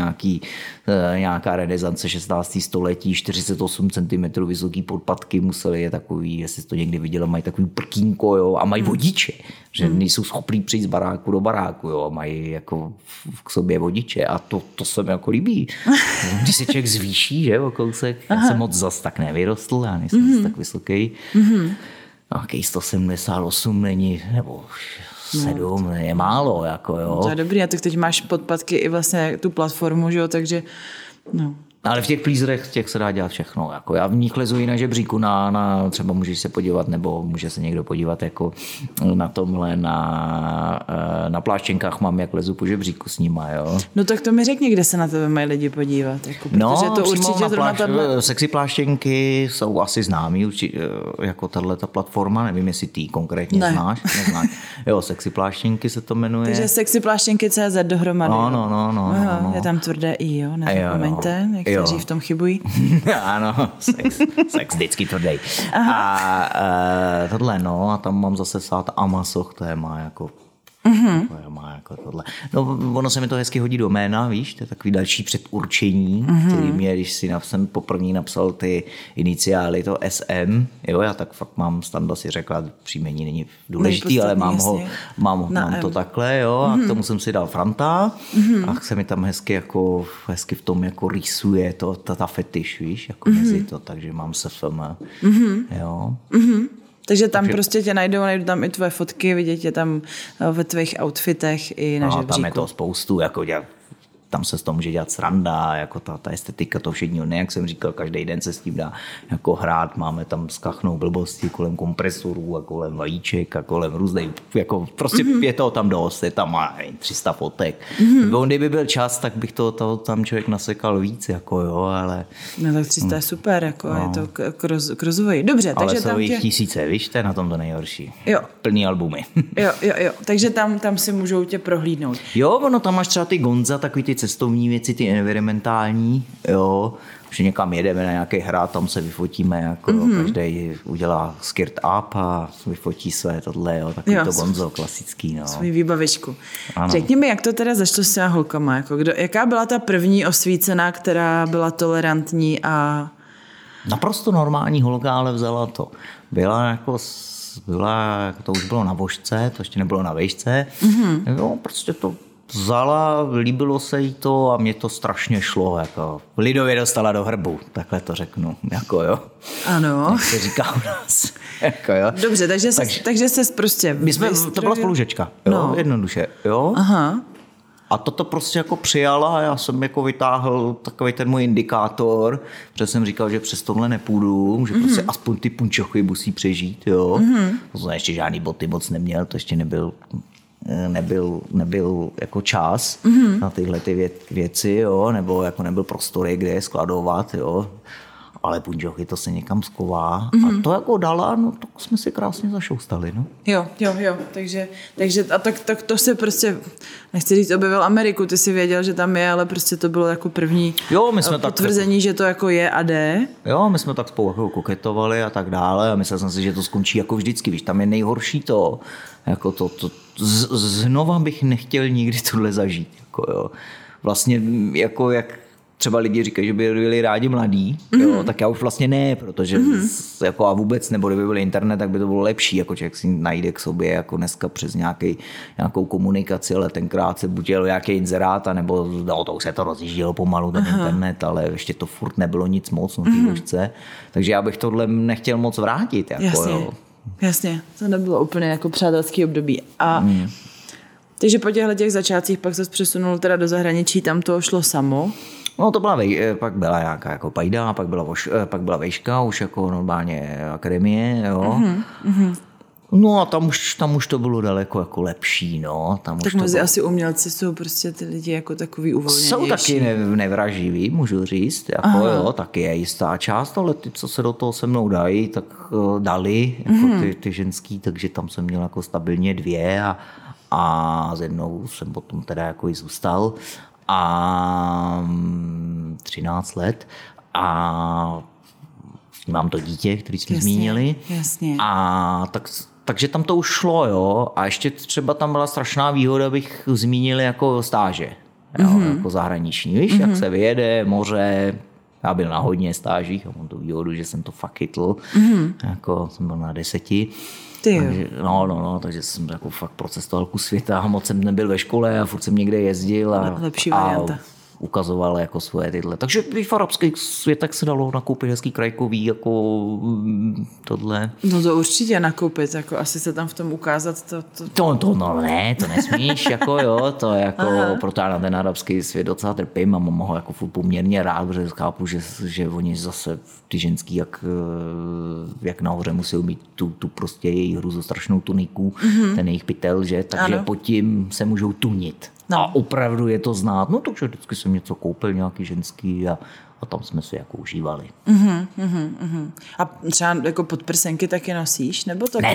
nějaká renesance 16. století, 48 cm vysoký podpatky, museli je takový, jestli jsi to někdy viděla, mají takový prkínko, jo, a mají vodiče, že nejsou schopní přijít z baráku do baráku, jo, a mají jako k sobě vodiče a to se mi jako líbí. Když se člověk zvýší, že, o kousek, já jsem moc zas tak nevyrostl, já nejsem zas tak vysoký. Nějaký 178 není, nebo 7 je málo, jako jo. To je dobrý, a tak teď máš podpatky i vlastně tu platformu, že jo, takže no. Ale v těch plízrech těch se dá dělat všechno. Jako já v nich lezu i na žebříku, třeba můžeš se podívat, nebo může se někdo podívat jako na tomhle, na pláštěnkách mám, jak lezu po žebříku s nima, jo. No tak to mi řekni, kde se na tebe mají lidi podívat. Jako, protože to určitě zrovna tato... Sexy pláštěnky jsou asi známý, jako tato platforma, nevím, jestli ty konkrétně znáš. Neznáš. Jo, Sexy pláštěnky se to jmenuje. Takže Sexy pláštěnky.cz dohromady. No. Je tam tvrdé i, jo, nezapomeňte, někteří v tom chybují. Ano, sex vždycky tvrdý. Tohle, a tam mám zase sát Amasoch, to je má jako má jako tohle. No, ono se mi to hezky hodí do jména, víš, to je takový další předurčení, který mě, když si jsem poprvé napsal ty iniciály, to SM, jo, já tak fakt mám, Standa si řekla, příjmení není důležitý, ale mám to takhle, jo, a k tomu jsem si dal Franta a se mi tam hezky v tom jako rýsuje ta fetiš, víš, jako mezi to, takže mám SFM, jo. Takže tam prostě tě najdou tam i tvoje fotky, vidět tě tam ve tvých outfitech i na žebříku. Tam je to spoustu, jako tam se z toho může dělat sranda, jako ta estetika toho všedního dne, jak jsem říkal, každý den se s tím dá jako hrát, máme tam skachnou blbosti kolem kompresorů a kolem vajíček a kolem různých, jako prostě je toho tam dost, je tam 300 fotek. Kdyby byl čas, tak bych to tam člověk nasekal víc, jako jo, ale... No tak 300 je super, jako je to k rozvoji. Dobře, ale takže tam jich tisíce, víš, to je na tom to nejhorší. Jo. Plný albumy. Jo, takže tam si můžou tě prohlídnout. Jo, ono tam máš třeba ty Gonza, takový ty cestovní věci, ty environmentální, jo, že někam jedeme na nějaký hrad, tam se vyfotíme, jako každý udělá skirt up a vyfotí své tohle, jo, takový to Gonzo klasický, no. Svůj výbavičku. Ano. Řekni mi, jak to teda začalo s těma holkama, jako jaká byla ta první osvícená, která byla tolerantní a... Naprosto normální holka, ale vzala to. Byla, to už bylo na vožce, to ještě nebylo na vejšce, jo, prostě to vzala, líbilo se jí to a mě to strašně šlo, jako lidově dostala do hrbu, takhle to řeknu, jako jo. Ano. Jak se říká u nás, jako jo. Dobře, takže se prostě... To byla spolužečka, jo, jednoduše, jo. Aha. A toto prostě jako přijala a já jsem jako vytáhl takový ten můj indikátor, protože jsem říkal, že přes tohle nepůjdu, že prostě aspoň ty punčochy musí přežít, jo. To jsem ještě žádný boty moc neměl, to ještě nebyl jako čas na tyhle ty věci, jo, nebo jako nebyl prostory, kde je skladovat, jo. Ale punžochy to se někam sková a to jako dala, no tak jsme si krásně zašoustali, no. Jo, takže a tak to se prostě, nechci říct, objevil Ameriku, ty si věděl, že tam je, ale prostě to bylo jako první potvrzení, že to jako je a jde. Jo, my jsme tak spolu jako koketovali a tak dále a myslel jsem si, že to skončí jako vždycky, víš, tam je nejhorší to, jako znova bych nechtěl nikdy tohle zažít, jako jo. Vlastně jako jak třeba lidi říkají, že by byli rádi mladí, jo, tak já už vlastně ne, protože jako a vůbec, nebo kdyby byl internet, tak by to bylo lepší, jako člověk si najde k sobě jako dneska přes nějakou komunikaci, ale tenkrát se buď jel nějaký inzerát, nebo to už se to rozjíždělo pomalu ten internet, ale ještě to furt nebylo nic moc na té ložce, takže já bych tohle nechtěl moc vrátit. Jako, Jasně, to nebylo úplně jako přátelský období. A takže po těch začátcích pak se přesunul teda do zahraničí, tam to šlo samo. No to pak byla nějaká jako pajda, pak byla vejška, už jako normálně akademie, jo. No a tam už to bylo daleko jako lepší, no. Tak mezi asi umělci jsou prostě ty lidi jako takový uvolněnější. Jsou taky nevraživí, můžu říct, jako jo, taky je jistá část, ale ty, co se do toho se mnou dají, tak dali, jako ty ženský, takže tam jsem měl jako stabilně 2 a s jednou jsem potom teda jako i zůstal. A 13 let a mám to dítě, který jsme zmínili. Jasně. A takže tam to už šlo, jo. A ještě třeba tam byla strašná výhoda, bych zmínil jako stáže, jo, jako zahraniční. Víš, jak se vyjede, moře, já byl na hodně stážích a mám tu výhodu, že jsem to fakt chytl. Jako jsem byl na 10. Takže, takže jsem jako fakt procestoval kus světa, moc jsem nebyl ve škole a furt jsem někde jezdil. Lepší varianta. ukazoval jako svoje tyhle. Takže i v arabských světech se dalo nakoupit hezký krajkový jako tohle. No to určitě nakoupit, jako asi se tam v tom ukázat No ne, to nesmíš, jako jo, to jako, proto já na ten arabský svět docela trpím a mám ho jako poměrně rád, protože chápu, že oni zase ty ženský jak nahoře musí mít tu prostě její hruzostrašnou tuniku, ten jejich pytel, že, takže pod tím se můžou tunit. No. A opravdu je to znát. No takže vždycky jsem něco koupil, nějaký ženský a tam jsme si jako užívali. A třeba jako podprsenky taky nosíš? Nebo to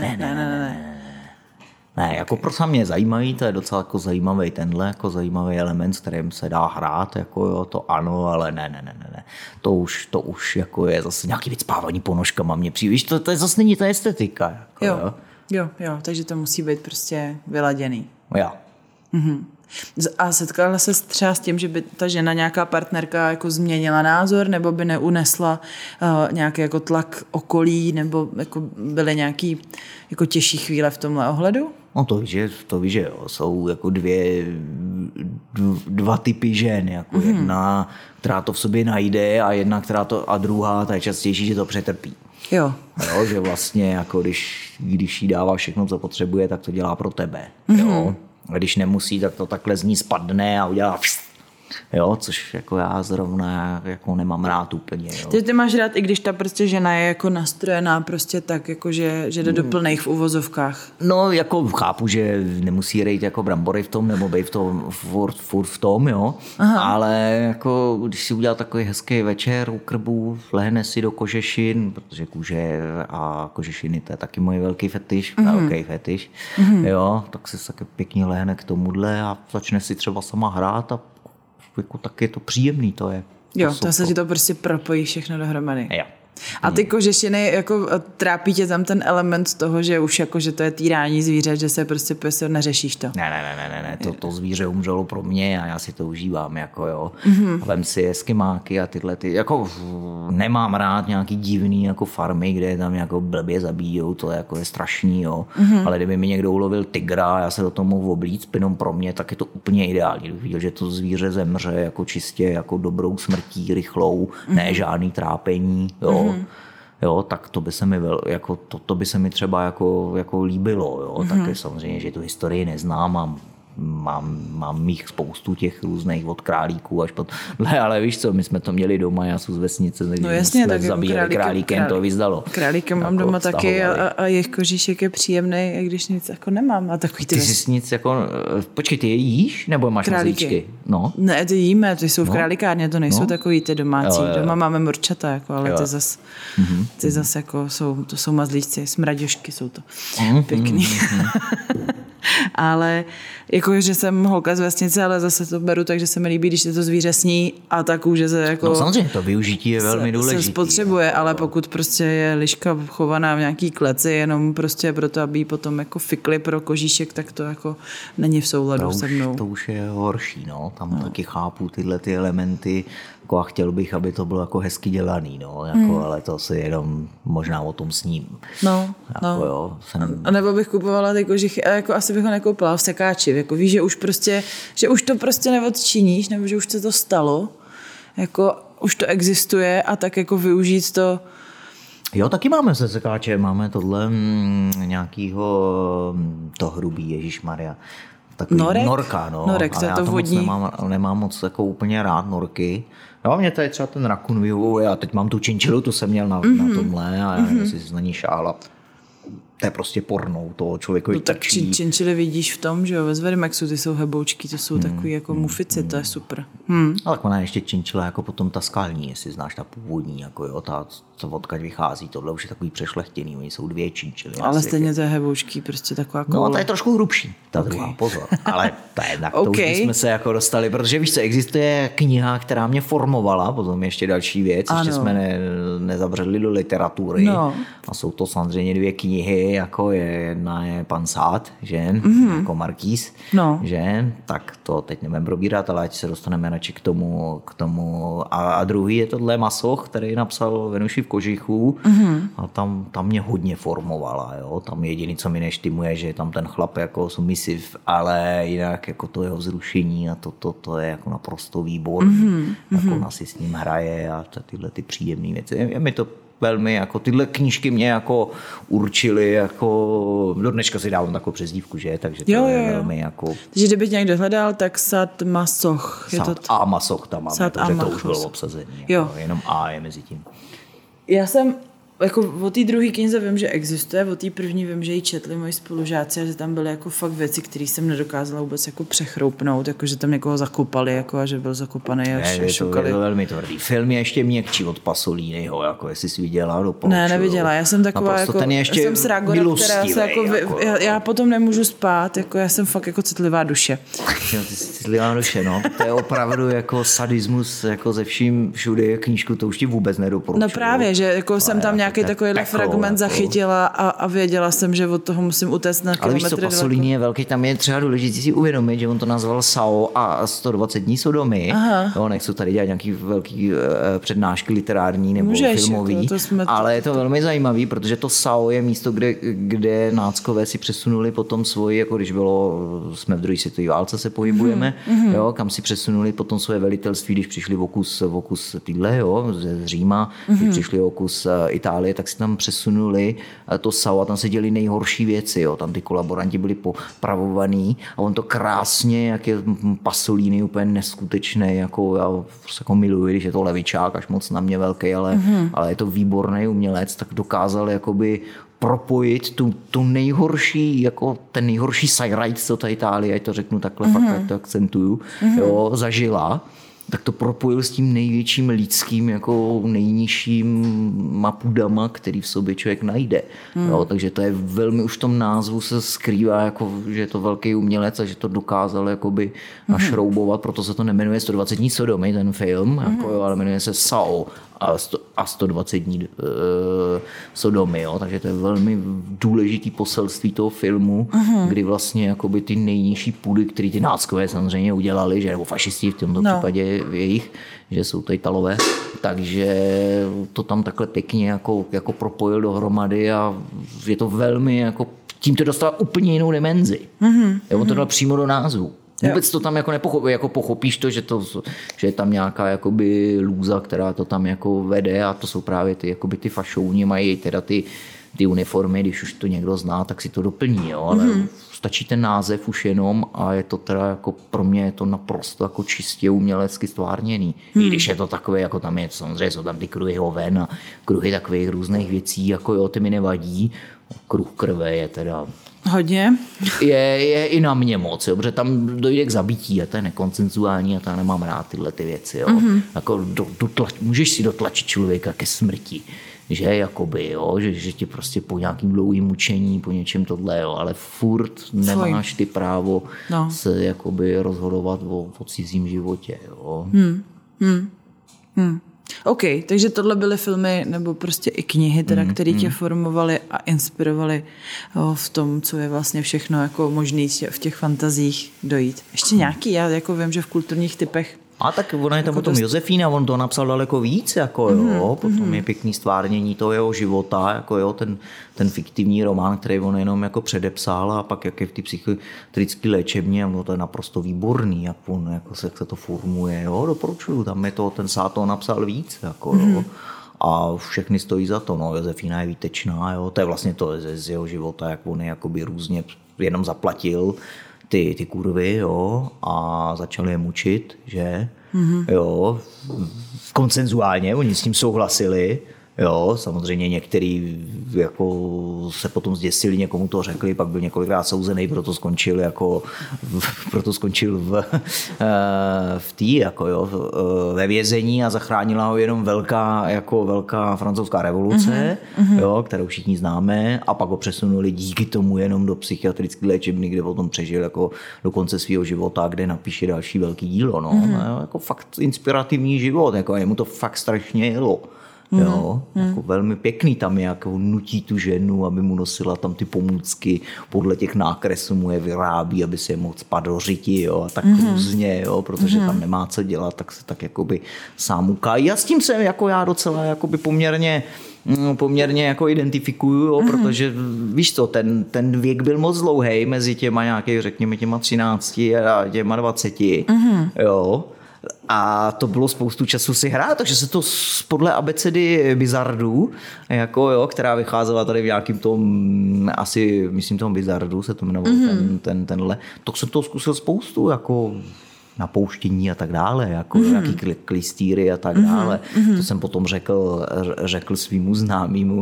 Ne, jako prostě mě zajímají, to je docela jako zajímavý tenhle, jako zajímavý element, s kterým se dá hrát, jako jo, to ano, ale ne. To už jako je zase nějaký vycpávání ponožkama, mě přijde, to je zase není ta estetika. Jako, jo, takže to musí být prostě vyladěný. Jo. A setkala se třeba s tím, že by ta žena, nějaká partnerka jako změnila názor, nebo by neunesla nějaký jako tlak okolí, nebo jako byly nějaký jako těžší chvíle v tomhle ohledu? No to víš, že jo. Jsou jako dva typy žen, jako jedna, která to v sobě najde a jedna, a druhá, ta je častější, že to přetrpí. Jo, že vlastně jako když jí dává všechno, co potřebuje, tak to dělá pro tebe. Jo. A když nemusí, tak to takhle z ní spadne a udělá jo, což jako já zrovna jako nemám rád úplně. Jo. Ty máš rád, i když ta prostě žena je jako nastrojená prostě tak, jako že jde do plných v uvozovkách. No, jako chápu, že nemusí rejt jako brambory v tom, nebo být v tom furt v tom, jo. Ale jako když si udělal takový hezký večer u krbu, lehne si do kožešin, protože kůže a kožešiny, to je taky můj velký fetiš, velký fetiš, jo, tak si taky pěkně lehne k tomuhle a začne si třeba sama hrát a jako tak je to příjemný, to je. Jo, to se ti to prostě propojí všechno dohromady. Jo. A ty kožešiny, jako trápí tě tam ten element toho, že už jako, že to je týrání zvířat, že se prostě neřešíš to? Ne, to zvíře umřelo pro mě a já si to užívám, jako jo. A vem si eskimáky a tyhle jako nemám rád nějaký divný jako farmy, kde tam jako blbě zabíjou, to je jako je strašný, jo. Ale kdyby mi někdo ulovil tygra a já se do toho mohl oblíct, jenom pro mě, tak je to úplně ideální. Kdybych viděl, že to zvíře zemře jako čistě jako dobrou smrtí, rychlou, ne žádný trápení, jo. Jo, tak to by se mi jako to by se mi třeba jako líbilo, jo. Taky samozřejmě, že tu historii neznám a mám mých spoustu těch různých od králíků až pod... Ale víš co, my jsme to měli doma, já jsem z vesnice, no jasně, tak zabíjeli králíkem, to vyzdalo. Králíkem mám doma taky a jejich kožíšek je příjemný, i když nic jako nemám. A takový ty jsi nic jako... Počkej, ty je jíš, nebo máš mazlíčky? No. Ne, ty jíme, ty jsou v králíkárně, to nejsou takový ty domácí. Jo. Doma máme morčata, jako, ale ty zas jako to jsou mazlíčci, smraďošky jsou to. Pěkný. Ale jako, že jsem holka z vesnice, ale zase to beru tak, že se mi líbí, když se to zvíře sní a ta kůže se jako... No samozřejmě, to využití je velmi důležité. Se spotřebuje, ale pokud prostě je liška chovaná v nějaký kleci, jenom prostě proto, aby jí potom jako fikli pro kožíšek, tak to jako není v souladu se mnou. To už je horší, no. Tam taky chápu tyhle ty elementy, jako a chtěl bych, aby to bylo jako hezky dělaný, no. Jako, ale to si jenom možná o tom sním. No, jako, jo, A nebo bych kupovala ty kožichy, a jako asi bych ho nekoupila v sekáči, jako víš, že už to prostě neodčiníš, nebo že už se to stalo, jako už to existuje a tak jako využít to. Jo, taky máme se sekáče, máme tohle nějakýho, to hrubý, ježišmarja. Takový norka, no. Norek, to je to vodní. Nemám moc jako úplně rád norky. Jo, mě tady třeba ten rakun vyhovuje a teď mám tu činčilu, tu jsem měl na tomhle a já si na ní šála. To je prostě pornou toho člověku. No tak činčily vidíš v tom, že jo, ve Zverimexu ty jsou heboučky, to jsou takový jako mufici, to je super. Ale ona je ještě činčila jako potom ta skalní, jestli znáš ta původní, jako jo, ta, co odkaď vychází, tohle už je takový přešlechtěný, oni jsou dvě činčily. Ale stejně to je heboučky, prostě taková koule. No, ta je trošku hrubší, ta druhá, pozor. Ale to je jednak, to už jsme se jako dostali, protože víš co, existuje kniha, která mě formovala, potom ještě další věc, ještě jsme nezabředli do literatury. No. A jsou to samozřejmě dvě knihy, dvě, jako jedna je pan Sát, že? Jako Markýz, že? Tak to teď nebudeme probírat, ale ať se dostaneme radši k tomu. A druhý je tohle Masoch, který napsal Venuši v kožichu a tam mě hodně formovala, jo? Tam jediný, co mi neštimuje, že je tam ten chlap jako submisiv, ale jinak jako to jeho vzrušení a to je jako naprosto výborný, jako ona si s ním hraje a tyhle ty příjemné věci. Je mi to velmi, jako tyhle knížky mě jako určily, jako do dneška si dávám takovou přezdívku, že? Takže to je velmi jako... Takže kdybych někdo hledal, tak Sát Masoch. Sát a Masoch tam máme, protože to už bylo obsazený. Jako jenom A je mezi tím. Já jsem jako o té druhé knize vím, že existuje, o té první vím, že ji četli moji spolužáci a že tam byly jako fakt věci, které jsem nedokázala vůbec jako přechroupnout, jako že tam někoho zakopali, jako a že byl zakopaný a šukali. Je to velmi tvrdý. Film je ještě měkčí od Pasolínyho, jako jestli jsi viděla, doporučuju. Ne, neviděla, já jsem taková jako, ten je ještě jsem srágora, která se jako, já potom nemůžu spát, jako já jsem fakt jako citlivá duše. Jo, ty jsi citlivá duše, no. To je opravdu jako sadismus, jako ze vším všude knížku, to už ti vůbec nedoporučuju. No právě, že jako jsem tam nějaký takovýhle fragment zachytila a věděla jsem, že od toho musím utéct na kilometry. Ale víš co, Pasolini je velký, tam je třeba důležitý si uvědomit, že on to nazval Sao a 120 dní Sodomy. Jo, nechci tady dělat nějaký velký přednášky literární nebo filmový, ale je to velmi zajímavý, protože to Sao je místo, kde náckové si přesunuli potom svoji, jako když jsme v druhé světové válce se pohybujeme, jo, kam si přesunuli potom svoje velitelství, když přišli v okus týhle, jo, z Říma, když přišli v okus Itálie, tak si tam přesunuli to Sao a tam se děli nejhorší věci. Jo. Tam ty kolaboranti byli popravovaný a on to krásně, jak je Pasolini úplně neskutečný, jako já prostě jako miluji, když je to levičák, až moc na mě velký, ale je to výborný umělec, tak dokázal jakoby propojit tu nejhorší, jako ten nejhorší sajrajt, co ta Itálie, ať to řeknu takhle, fakt to akcentuju, jo, zažila, tak to propojil s tím největším lidským, jako nejnižším pudama, který v sobě člověk najde. Jo, takže to je velmi, už v tom názvu se skrývá, jako, že je to velký umělec a že to dokázal jakoby našroubovat, proto se to nemenuje 120 dní Sodomy, ten film, jako, jo, ale jmenuje se Sao a 120 dní Sodomy. Jo, takže to je velmi důležitý poselství toho filmu, kdy vlastně jakoby ty nejnižší pudy, který ty náckové samozřejmě udělali, že, nebo fašisti v tomto případě jejich, že jsou to Italové, takže to tam takhle pěkně jako propojil dohromady a je to velmi jako, tím to dostává úplně jinou dimenzi. Jo, on to dal přímo do názvu. Vůbec to tam jako nepochopíš, jako pochopíš to, že je tam nějaká jakoby lůza, která to tam jako vede a to jsou právě ty fašouni, mají teda ty uniformy, když už to někdo zná, tak si to doplní, jo, ale stačí ten název už jenom a je to teda jako pro mě je to naprosto jako čistě umělecky stvárněný. I když je to takové, jako tam je, samozřejmě jsou tam ty kruhy hoven a kruhy takových různých věcí, jako jo, ty mi nevadí. Kruh krve je teda... Hodně? Je i na mě moc, jo, protože tam dojde k zabití a to je nekonsenzuální a to já nemám rád tyhle ty věci. Jo. Jako můžeš si dotlačit člověka ke smrti, že jakoby, jo, že ti prostě po nějakým dlouhým mučení, po něčem tohle, jo, ale furt nemáš ty právo se jakoby rozhodovat o cizím životě. Jo. OK, takže tohle byly filmy nebo prostě i knihy, teda, které tě formovaly a inspirovaly v tom, co je vlastně všechno jako možný v těch fantazích dojít. Ještě nějaký, já jako vím, že v kulturních typech. A tak ona je tam potom Josefína, on to napsal daleko víc, jako jo, potom je pěkný stvárnění toho jeho života, jako jo, ten fiktivní román, který on jenom jako předepsal a pak jak je v té psychiatrické léčebně, no to je naprosto výborný, jak on, jako se to formuje, jo, doporučuju, tam je to, ten Sát toho napsal víc, jako jo. A všechny stojí za to, no, Josefína je výtečná, jo, to je vlastně to z jeho života, jak on je jakoby různě jenom zaplatil ty kurvy, jo, a začali je mučit, že, jo, konsenzuálně, oni s tím souhlasili, jo, samozřejmě některý jako se potom zděsili, někomu to řekli, pak byl několikrát souzený, proto skončil v tý, jako jo, ve vězení a zachránila ho jenom velká francouzská revoluce, jo, kterou všichni známe, a pak ho přesunuli díky tomu jenom do psychiatrické léčebny, kde potom přežil jako do konce svého života, kde napíše další velký dílo, no, jako fakt inspirativní život, jako jemu to fakt strašně jelo. Jo, jako velmi pěkný tam je, jako nutí tu ženu, aby mu nosila tam ty pomůcky, podle těch nákresů mu je vyrábí, aby si je mohl spát do řiti, jo, a tak různě, jo, protože tam nemá co dělat, tak se tak jakoby sám ukájí. A s tím se jako já docela jakoby poměrně jako identifikuju, jo, protože víš co, ten věk byl moc dlouhej mezi těma nějakých, řekněme, těma 13 a těma 20, jo. A to bylo spoustu času si hrát, takže se to podle abecedy Bizardu, jako jo, která vycházela tady v nějakým tom, asi myslím tom Bizardu se to jmenovalo, tenhle, tak jsem to zkusil spoustu, jako napouštění a tak dále, jako nějaký klistýry a tak dále. To jsem potom řekl svýmu známýmu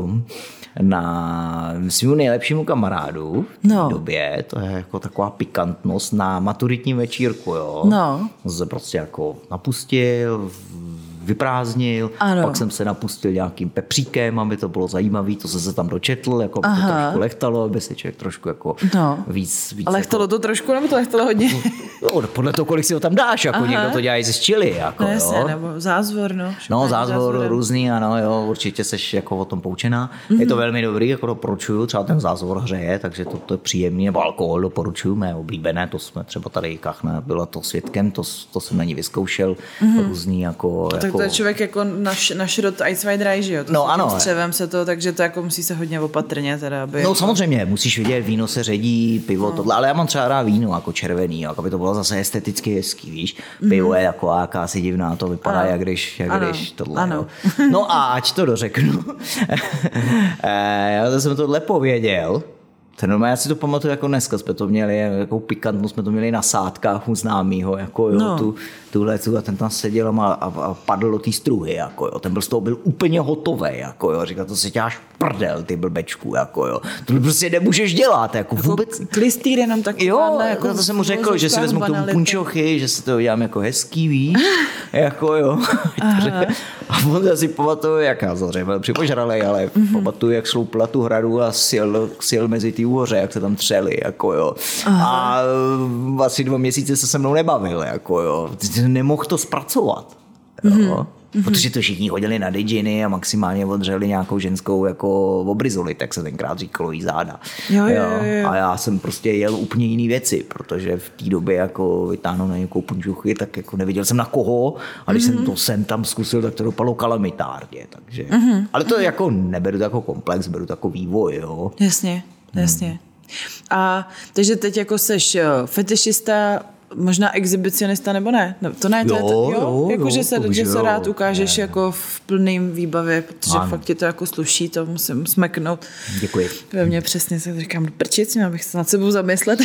na svýmu nejlepšímu kamarádu v té době, to je jako taková pikantnost na maturitním večírku, jo. Se prostě jako napustil, vyprázdnil, pak jsem se napustil nějakým pepříkem, aby to bylo zajímavý, to se tam dočetl, jako by to trošku lechtalo, aby se člověk trošku jako víc a lechtalo jako... to trošku, nebo to lechtalo hodně? No, podle toho, kolik si ho tam dáš, jako někdo to dělá i ze chili, jako, no, jasně, nebo zázvor, no. No, zázvor různý, ano, jo, určitě seš jako o tom poučená. Je to velmi dobrý, jako doporučuju, třeba ten zázvor hřeje, takže to je příjemný, nebo alkohol doporučuju, mé oblíbené, to jsme třeba tady Kachna byla to svědkem, to jsem na ní vyzkoušel, různý jako to je člověk jako na šrot Eisweidrei, že jo? To no ano. Střevem se to, takže to jako musí se hodně opatrně teda, aby... No samozřejmě, musíš vidět, víno se ředí, pivo, tohle, ale já mám třeba rád víno jako červený, jako aby to bylo zase esteticky hezký, víš? Pivo je jako jakási divná, to vypadá, jak když tohle. Ano. No a ať to dořeknu. Já jsem tohle pověděl. Já si to pamatuju jako dneska, jsme to měli, jako pikantnu jsme to měli na sádkách u známýho, jako jo, a ten tam seděl a padl do té struhy, jako jo, ten byl z toho byl úplně hotový, jako jo, říkal, to si děláš prdel, ty blbečku, jako jo, to prostě nemůžeš dělat, jako vůbec. Klistýr jenom tak. Jo, jako to jsem mu řekl, že si vezmu k tomu punčochy, že si to dělám jako hezký, víš, jako jo. A on si pamatuju, jak já byl připožralej, ale pamatuju, jak šloupla tu hradu a sjel mezi ty úhoře, jak se tam třeli, jako jo. A asi 2 měsíce se mnou nebavil, jako jo. Nemohl to zpracovat, jo. Protože to všichni hodili na didžiny a maximálně odřeli nějakou ženskou jako obrizoli, tak se tenkrát říkalo jí záda. Jo. A já jsem prostě jel úplně jiný věci, protože v té době jako vytáhnout na nějakou punčuchy, tak jako neviděl jsem na koho, a když jsem tam zkusil, tak to dopadlo kalamitárně, takže. Ale to jako neberu to jako komplex, beru to jako vývoj, jo. Jasně. A takže teď jako seš fetišista, možná exhibicionista, nebo ne? No, to ne, jo, jako, že se rád ukážeš jako v plným výbavě, protože fakt ti to jako sluší, to musím smeknout. Děkuji. Ve mně přesně se říkám, prčic, abych se nad sebou zamyslet.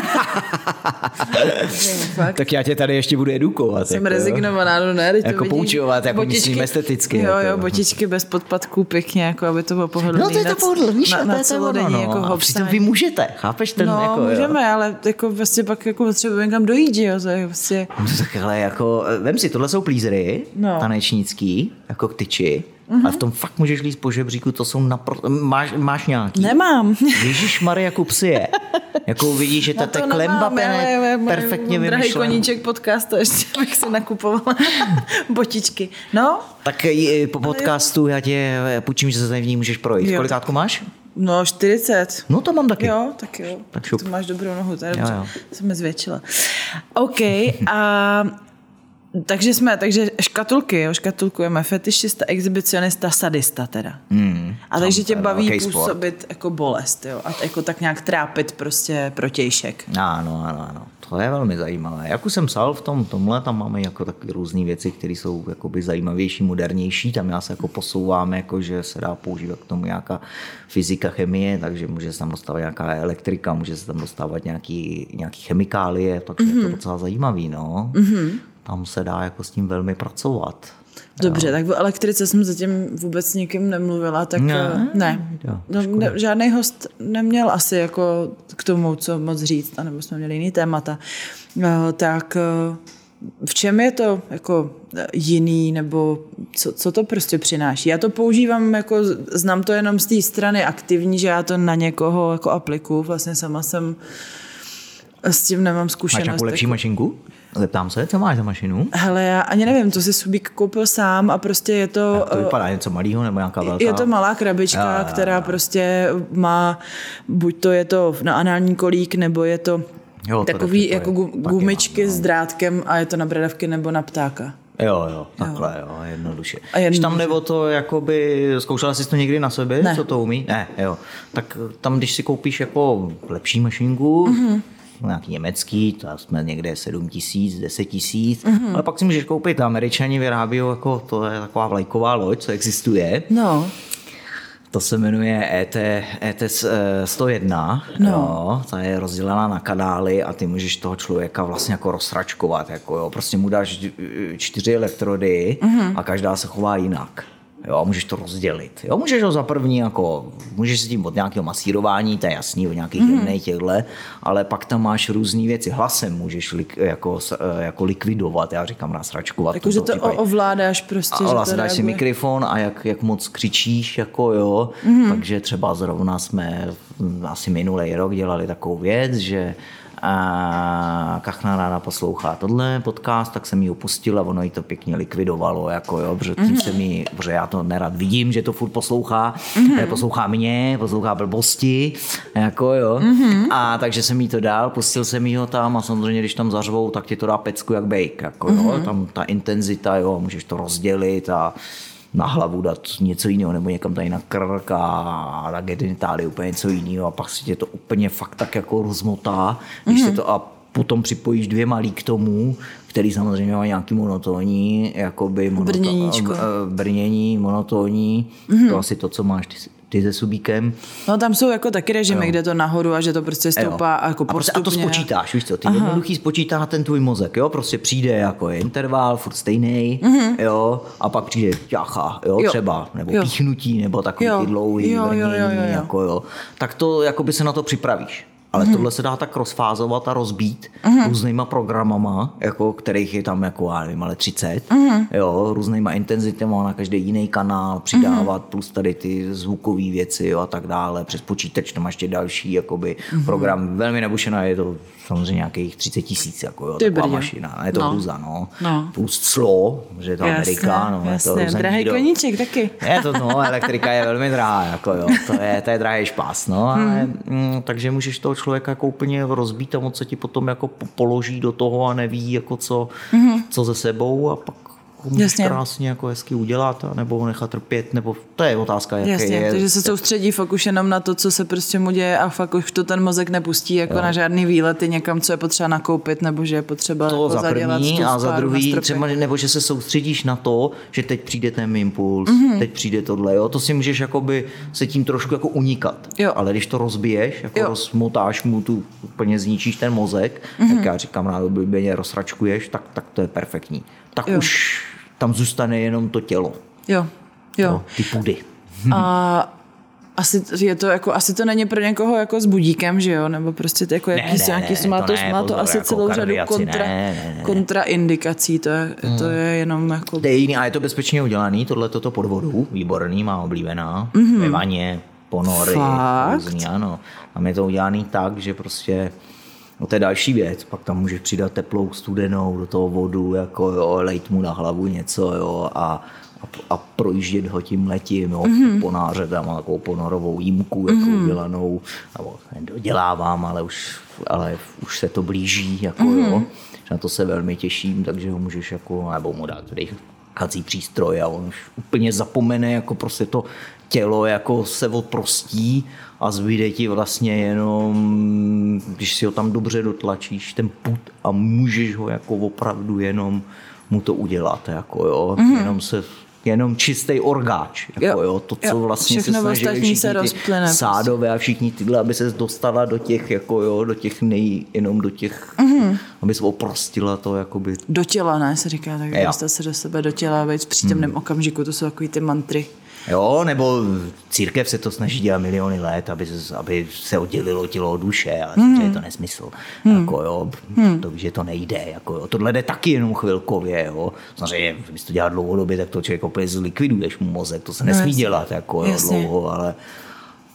Tak já tě tady ještě budu edukovat. Jsem jako, rezignovaná, no ne? Jako poučovat, jako myslím esteticky. Jo, botičky bez podpatků pěkně, jako aby to bylo pohodlný. No to je to pohodlný, víš, na celodenní jako a přitom vy můžete, chápeš ten jako, můžeme, ale jako vlastně pak jako potřebujeme kam dojít, jo, to je vlastně... No takhle jako, vem si, tohle jsou plízery, tanečnický, jako k tyči, ale v tom fakt můžeš líst po žebříku, to jsou máš nějaký? Nemám. Ježišmarja, jako psie. Jako vidíš, že ta klemba perfektně vymyšlená. Drahý koníček podcastu, ještě bych si nakupovala botičky. No. Tak po podcastu já tě půjčím, že se za ní můžeš projít. Kolikátku máš? No 40. No to mám taky. Jo, tak jo. Tak šup. To máš dobrou nohu, to je dobře. Jsem mi zvětšila. OK, a takže škatulkujeme fetišista, exhibicionista, sadista teda. A takže tě baví působit jako bolest, jo? A jako tak nějak trápit prostě protějšek. Ano. To je velmi zajímavé. Jak už jsem psal v tomhle, tam máme jako taky různé věci, které jsou jakoby zajímavější, modernější. Tam já se jako posouvám, jako že se dá používat k tomu nějaká fyzika, chemie, takže může se tam dostávat nějaká elektrika, může se tam dostávat nějaký chemikálie, takže je to docela zajímavý, no. Tam se dá jako s tím velmi pracovat. Dobře, tak o elektrice jsem zatím vůbec nikým nemluvila, tak ne. Žádný host neměl asi jako k tomu, co moc říct, anebo jsme měli jiný témata. Tak v čem je to jako jiný, nebo co to prostě přináší? Já to používám, jako znám to jenom z té strany aktivní, že já to na někoho jako aplikuju, vlastně sama jsem s tím nemám zkušenost. Máš nějakou lepší mašinku? Zeptám se, co máš za mašinu? Hele, já ani nevím, to si Subík koupil sám a prostě je to... Jak to vypadá něco malého nebo nějaká velká? Je to malá krabička, která prostě má, buď to je to na anální kolík, nebo je to takový jako gumičky s drátkem a je to na bradavky nebo na ptáka. Jo, takhle, jo, jednoduše. Když tam nebo to, jakoby, zkoušela jsi to někdy na sobě, ne. Co to umí? Ne, jo. Tak tam, když si koupíš jako lepší mašinku, nějaký německý, to jsme někde 7 000, 10 000, ale pak si můžeš koupit, Američani vyrábí jako, to je taková vlajková loď, co existuje. No. To se jmenuje ET 101, jo, ta je rozdělená na kanály a ty můžeš toho člověka vlastně jako rozsračkovat, jako jo, prostě mu dáš 4 elektrody a každá se chová jinak. Jo, můžeš to rozdělit. Jo, můžeš ho za první, jako, můžeš si tím od nějakého masírování, to je jasný, od nějakých jemných těchhle, ale pak tam máš různý věci. Hlasem můžeš jako likvidovat, já říkám nasračkovat. Takže to ovládáš prostě. A dáš si mikrofon a jak moc křičíš, jako jo. Takže třeba zrovna jsme asi minulý rok dělali takovou věc, že Kachna ráda poslouchá tohle podcast, tak jsem ji opustil a ono jí to pěkně likvidovalo, jako jo, protože já to nerad vidím, že to furt poslouchá, poslouchá mě, poslouchá blbosti, jako jo, a takže jsem jí to dal, pustil jsem jí ho tam a samozřejmě, když tam zařvou, tak ti to dá pecku jak bejk, jako jo, tam ta intenzita, jo, můžeš to rozdělit a na hlavu dát něco jiného, nebo někam tady na krk a na genitály úplně něco jiného a pak si tě to úplně fakt tak jako rozmotá, když se to a potom připojíš 2 malí k tomu, který samozřejmě má nějaký monotónní, jakoby brnění, monotónní, to asi to, co máš ty se Subíkem. No tam jsou jako taky režimy, kde to nahoru a že to prostě stoupá a jako postupně. A to spočítáš, víš co, ty jednoduchý spočítá ten tvůj mozek, jo, prostě přijde jako interval, furt stejnej, jo, a pak přijde ťacha, jo, třeba, nebo píchnutí, nebo takový ty dlouhý brnění, jako jo. Tak to jakoby se na to připravíš. Ale tohle se dá tak rozfázovat a rozbít různýma programama, jako, kterých je tam jako, já nevím, ale 30, jo, různýma intenzitama na každý jiný kanál přidávat, plus tady ty zvukové věci, jo, a tak dále, přes počítač tam ještě další jakoby, program, velmi nebušená, je to samozřejmě nějakých 30 000, jako jo, taková mašina, je to hruza, no. Plus clo, že je to Amerika, no, jasně, je to různý drahý koníček taky. Je to, no, elektrika je velmi drahá, jako jo, to je drahý špás, no, ale takže můžeš toho člověka jako úplně rozbít a moc se ti potom jako položí do toho a neví jako co ze sebou a pak můžeš krásně jako hezky udělat a nebo nechat trpět, nebo to je otázka, jaké je. Takže se soustředí fakt už jenom na to, co se prostě mu děje a fakt už to ten mozek nepustí jako na žádný výlety někam, co je potřeba nakoupit, nebo že je potřeba to jako za první a za druhý třeba, nebo že se soustředíš na to, že teď přijde ten impuls, teď přijde tohle, jo, to si můžeš jakoby se tím trošku jako unikat, ale když to rozbiješ, jako rozmotáš mu tu, úplně zničíš ten mozek, jak já říkám, rád oblíbeně rozsračkuješ, tak to je perfektní. Tak už tam zůstane jenom to tělo. Jo. Ty pudy. A asi to není pro někoho jako s budíkem, že jo? Nebo prostě to jako jaký má to asi jako celou řadu kontraindikací. To je jenom jako... To je jiný, a je to bezpečně udělaný, tohle toto pod vodu, výborný, má oblíbená, ve vaně, ponory, různý, ano. Tam je to udělaný tak, že prostě no to je další věc, pak tam můžeš přidat teplou, studenou do toho vodu, jako jo, lejt mu na hlavu něco, jo, a projíždět ho tím letím, jo, ponáře tam má takovou ponorovou jímku, jako udělanou, nebo dodělávám, ale už se to blíží, jako jo, na to se velmi těším, takže ho můžeš jako, nebo mu dát dýchací přístroj a on už úplně zapomene, jako prostě to tělo jako se odprostí a zbyde ti vlastně jenom, když si ho tam dobře dotlačíš, ten pud a můžeš ho jako opravdu jenom mu to udělat, jako jo, jenom čistý orgáč, jako jo, to, co vlastně se snažili všichni ty sádové a všichni tyhle, aby se dostala do těch, jako jo, jenom do těch, aby se oprostila to, jakoby. Do těla, ne, se říká, tak dostat se do sebe do těla, být v přítomném okamžiku, to jsou takový ty mantry. Jo, nebo církev se to snaží dělat miliony let, aby se oddělilo tělo od duše, ale je to nesmysl. Jako, jo, že to nejde. Jako, jo. Tohle jde taky jenom chvilkově. Jo. Samozřejmě, když to dělá dlouhodobě, tak to člověk opět zlikviduješ mu mozek. To se nesmí dělat jako, jo, dlouho, ale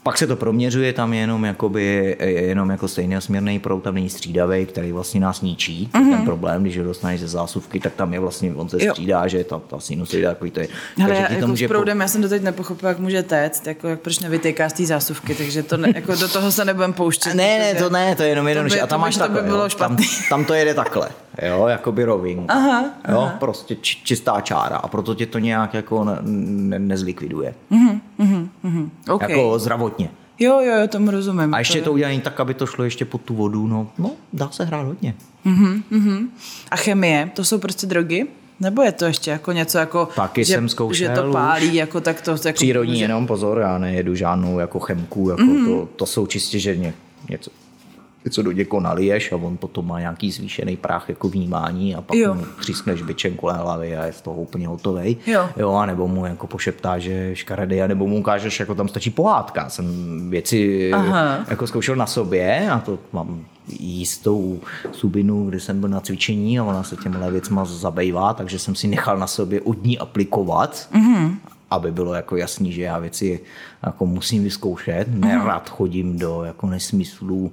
Pak se to proměřuje, tam je jenom jako stejnosměrný proud, tam není střídavý, který vlastně nás ničí. Ten problém, když ho dostaneš ze zásuvky, tak tam je vlastně, on se střídá, že ta sinusoida takový to je. Hele, jako s proudem já jsem doteď nepochopila, jak může téct, jako jak proč nevytýká z té zásuvky, takže to jako do toho se nebudem pouštět. To je jenom jednoduše. A tam máš takhle, by bylo tam to jede takhle, jo, jakoby rovinku. Jo, prostě čistá čára a proto tě to nějak jako nezlikviduje. Okay. Jako zdravotně. Jo, tomu rozumím. A ještě to udělání tak, aby to šlo ještě pod tu vodu, no dá se hrát hodně. A chemie, to jsou prostě drogy? Nebo je to ještě jako něco jako, taky jsem zkoušel, že to pálí, jako tak to... Jako přírodní jenom, pozor, já nejedu žádnou jako chemku, jako to jsou čistě, že něco do někoho naliješ a on potom má nějaký zvýšený práh jako vnímání a pak mu třískneš bičem kolem hlavy a je z toho úplně hotovej. Jo, a nebo mu jako pošeptáš, že škaredý, a nebo mu ukážeš, jako tam stačí pohádka. Jsem věci jako zkoušel na sobě a to mám jistou subinu, kdy jsem byl na cvičení a ona se těmhle věcma zabývá, takže jsem si nechal na sobě od ní aplikovat, aby bylo jako jasný, že já věci jako musím vyzkoušet. Nerad chodím do jako nesmyslů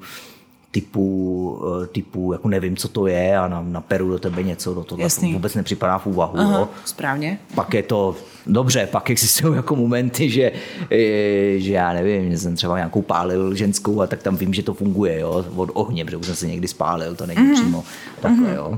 typu, jako nevím, co to je a naperu do tebe něco, do toho vůbec nepřipadá v úvahu. Správně. Pak je to dobře, pak existují jako momenty, že já nevím, jsem třeba nějakou pálil ženskou a tak tam vím, že to funguje, jo, od ohně, protože už jsem se někdy spálil, to není přímo takhle, jo.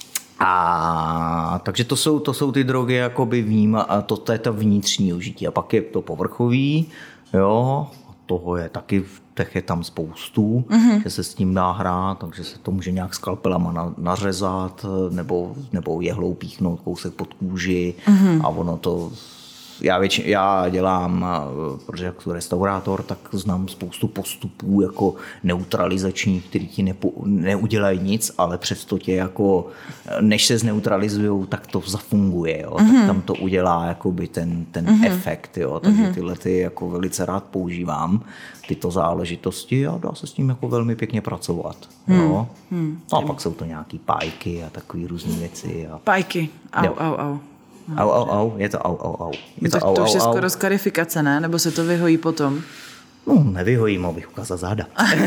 A takže to jsou ty drogy, jakoby a to je to vnitřní užití. A pak je to povrchový, jo, toho je taky, těch je tam spoustu, že se s tím dá hrát, takže se to může nějak skalpelama nařezat, nebo jehlou píchnout kousek pod kůži a ono to... Já dělám, protože jako jsem restaurátor, tak znám spoustu postupů jako neutralizačních, který ti neudělají nic, ale přesto tě jako, než se zneutralizujou, tak to zafunguje, jo? Tak tam to udělá jakoby ten efekt, jo? Takže tyhle ty jako velice rád používám, tyto záležitosti a dá se s tím jako velmi pěkně pracovat. Jo? A pak jsou to nějaký pájky a takový různý věci. Pájky, au. Je to au. To už je skoro skarifikace, ne? Nebo se to vyhojí potom? No, nevyhojím, abych ukázal záda.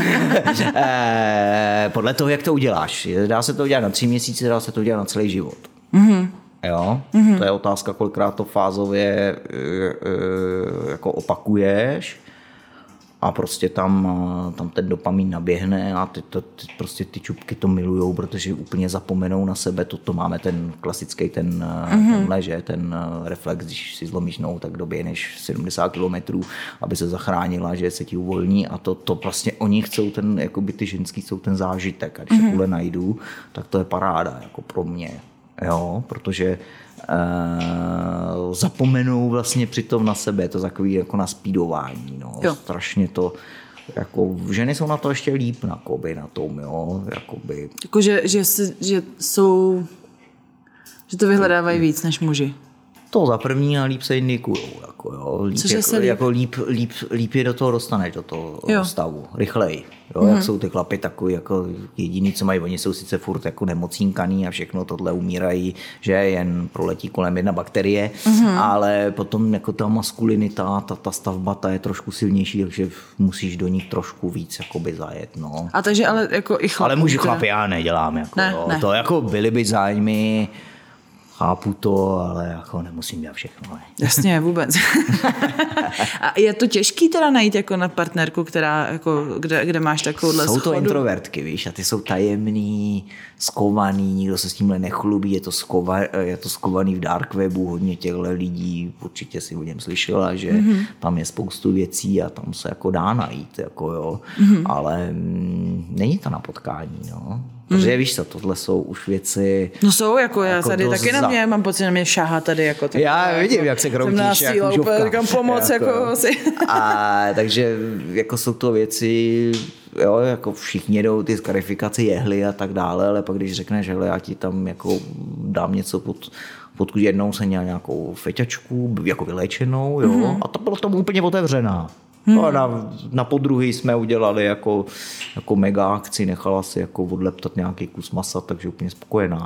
Podle toho, jak to uděláš. Dá se to udělat na 3 měsíce, dá se to udělat na celý život. Jo? To je otázka, kolikrát to fázově jako opakuješ a prostě tam ten dopamin naběhne a prostě ty čupky to milujou, protože úplně zapomenou na sebe. To máme ten klasický ten reflex, když si zlomíš nohu, tak doběhneš 70 kilometrů, aby se zachránila, že se ti uvolní a to vlastně oni chcou jakoby ty ženský chcou ten zážitek a když se tuhle najdu, tak to je paráda jako pro mě. Jo, protože zapomenou vlastně přitom na sebe, je to takový jako na speedování, no. Strašně to, jako ženy jsou na to ještě líp na tom, jo, jakoby. Jako, že to vyhledávají víc než muži. To za první a líp se indikujou, jako jo, líp je do toho dostaneš, do toho stavu, rychleji. Jo, jak jsou ty chlapy takový, jako jediný, co mají, oni jsou sice furt jako nemocínkaný a všechno tohle umírají, že jen proletí kolem jedna bakterie, ale potom jako ta maskulinita, ta stavba, ta je trošku silnější, takže musíš do nich trošku víc jakoby zajet, no. A takže ale jako i chlapy. Ale muži chlapy já nedělám, jako ne. To jako byly by zájmy, chápu to, ale jako nemusím dělat všechno. Ne? Jasně, vůbec. A je to těžký teda najít jako na partnerku, která jako, kde máš takovouhle schodu? Jsou to introvertky, víš, a ty jsou tajemný, skovaný, nikdo se s tímhle nechlubí, je to skovaný v dark webu, hodně těchto lidí, určitě si o něm slyšela, že tam je spoustu věcí a tam se jako dá najít, jako jo, ale není to na potkání, no. Protože víš co, tohle jsou už věci... No jsou, jako já tady taky na mě, mám pocit, že mě šáhá tady. Jako já vidím, jak se kroutíš, jak mužovka. Říkám pomoc, jako si. A takže jako jsou to věci, jo, jako všichni jdou ty skarifikace jehly a tak dále, ale pak když řekneš, hele, já ti tam jako dám něco pod jednou jsem měl nějakou feťačku, jako vyléčenou, jo, a to bylo tomu úplně otevřená. No, na podruhý jsme udělali jako mega akci, nechala si jako odleptat nějaký kus masa, takže úplně spokojená.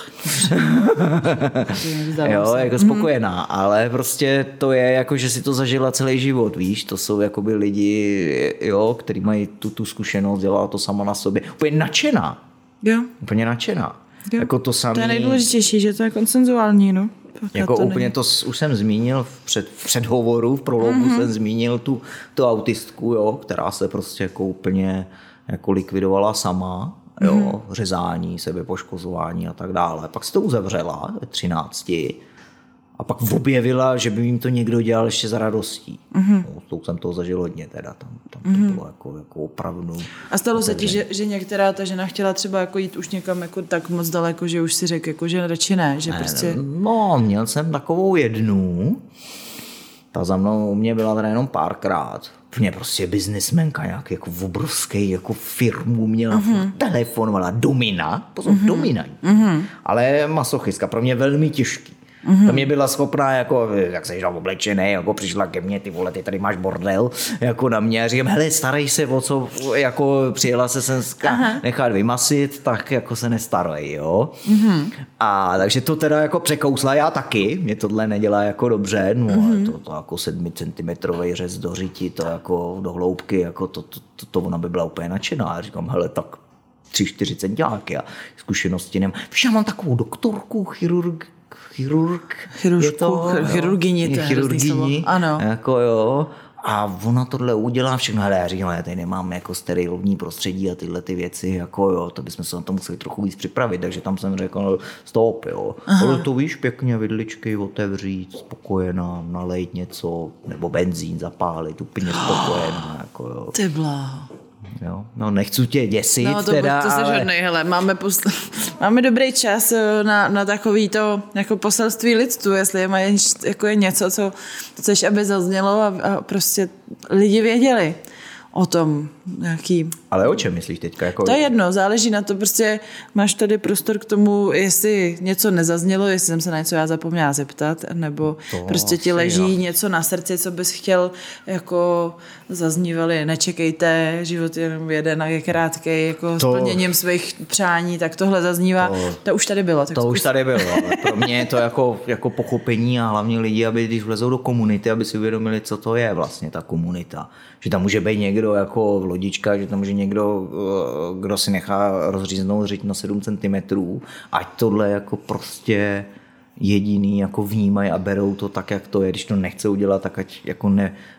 Jo, jako spokojená, ale prostě to je jako, že si to zažila celý život, víš, to jsou jakoby lidi, jo, kteří mají tu zkušenost, dělala to sama na sobě, úplně nadšená. Jo. Úplně nadšená. Jako to samý... To je nejdůležitější, že to je konsenzuální, no. Jako to úplně to už jsem zmínil v předhovoru, v prologu jsem zmínil tu autistku, jo, která se prostě jako úplně jako likvidovala sama, jo, řezání, sebepoškozování a tak dále. Pak se to uzavřela ve 13 a pak objevila, že by jim to někdo dělal ještě za radostí. No, to jsem toho zažil hodně teda, tam to bylo jako opravdu. A stalo se ti, že některá ta žena chtěla třeba jako jít už někam jako tak moc daleko, že už si řekl, jako, že radši ne, že prostě... No, měl jsem takovou jednu, ta za mnou u mě byla teda jenom párkrát. Mě prostě biznismenka nějak jako obrovský jako firmu měla, telefonovala, Domina, Domina, ale masochistka, pro mě velmi těžký. To mě byla schopná, jako, jak seš oblečený, jako přišla ke mně, ty vole, ty tady máš bordel, jako na mě a říkám, hele, starej se o co, jako přijela se sem nechat vymasit, tak jako se nestarej, jo. A takže to teda jako překousla já taky, mě tohle nedělá jako dobře, no ale to jako 7 centimetrový řez do řiti, to jako do hloubky, jako to ona by byla úplně nadšená. A říkám, hele, tak 3-4 centiáky a zkušenosti nemám. Víš, já mám takovou doktorku, chirurgyni, ano. Jako jo, a ona tohle udělá všechno, ale já říkám, já tady nemám jako sterilní prostředí a tyhle ty věci, jako jo, to bychom se na to museli trochu víc připravit, takže tam jsem řekl, stop, jo, ale to víš, pěkně vidličky otevřít, spokojená, nalejt něco, nebo benzín zapálit, úplně spokojená, jako jo. Ty bláho. Jo, no nechci tě děsit no, to teda, to ale... žádnej, hele, máme dobrý čas na takový to jako poselství lidstvu, jestli jako je něco, co chceš, aby zaznělo a prostě lidi věděli o tom nějaký... Ale o čem myslíš teďka? Jako... To je jedno, záleží na to, prostě máš tady prostor k tomu, jestli něco nezaznělo, jestli jsem se na něco já zapomněla zeptat, nebo to prostě ti leží něco na srdci, co bys chtěl, jako zaznívali, nečekejte, život je jenom jeden a je krátkej, jako splněním svých přání, tak tohle zaznívá, to už tady bylo. Tak už tady bylo, ale pro mě je to jako pochopení a hlavně lidi, aby když vlezou do komunity, aby si uvědomili, co to je vlastně ta komunita. Že tam může být někdo jako lodička, že tam může někdo, kdo si nechá rozříznout řiď na 7 cm, ať tohle jako prostě jediný jako vnímají a berou to tak, jak to je. Když to nechce udělat, tak ať jako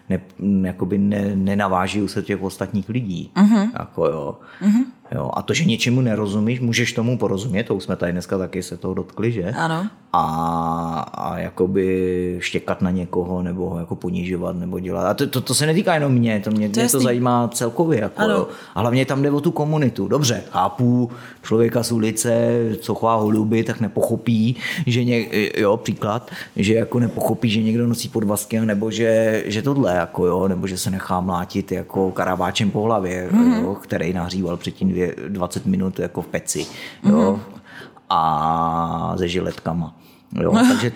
nenaváží se těch ostatních lidí. Jako jo. Jo, a to, že něčemu nerozumíš, můžeš tomu porozumět, to už jsme tady dneska taky se toho dotkli, že? Ano. A jakoby štěkat na někoho, nebo ho jako ponižovat, nebo dělat. A to se netýká jenom mě to zajímá celkově. Jako, jo. A hlavně tam jde o tu komunitu. Dobře, chápu člověka z ulice, co chová holuby, tak nepochopí, že příklad, že jako nepochopí, že někdo nosí podvazky, nebo že tohle, jako jo, nebo že se nechá mlátit jako karaváčem po hlavě, jo, který nahříval předtím 20 minut jako v peci, jo, a se žiletkama. Jo, takže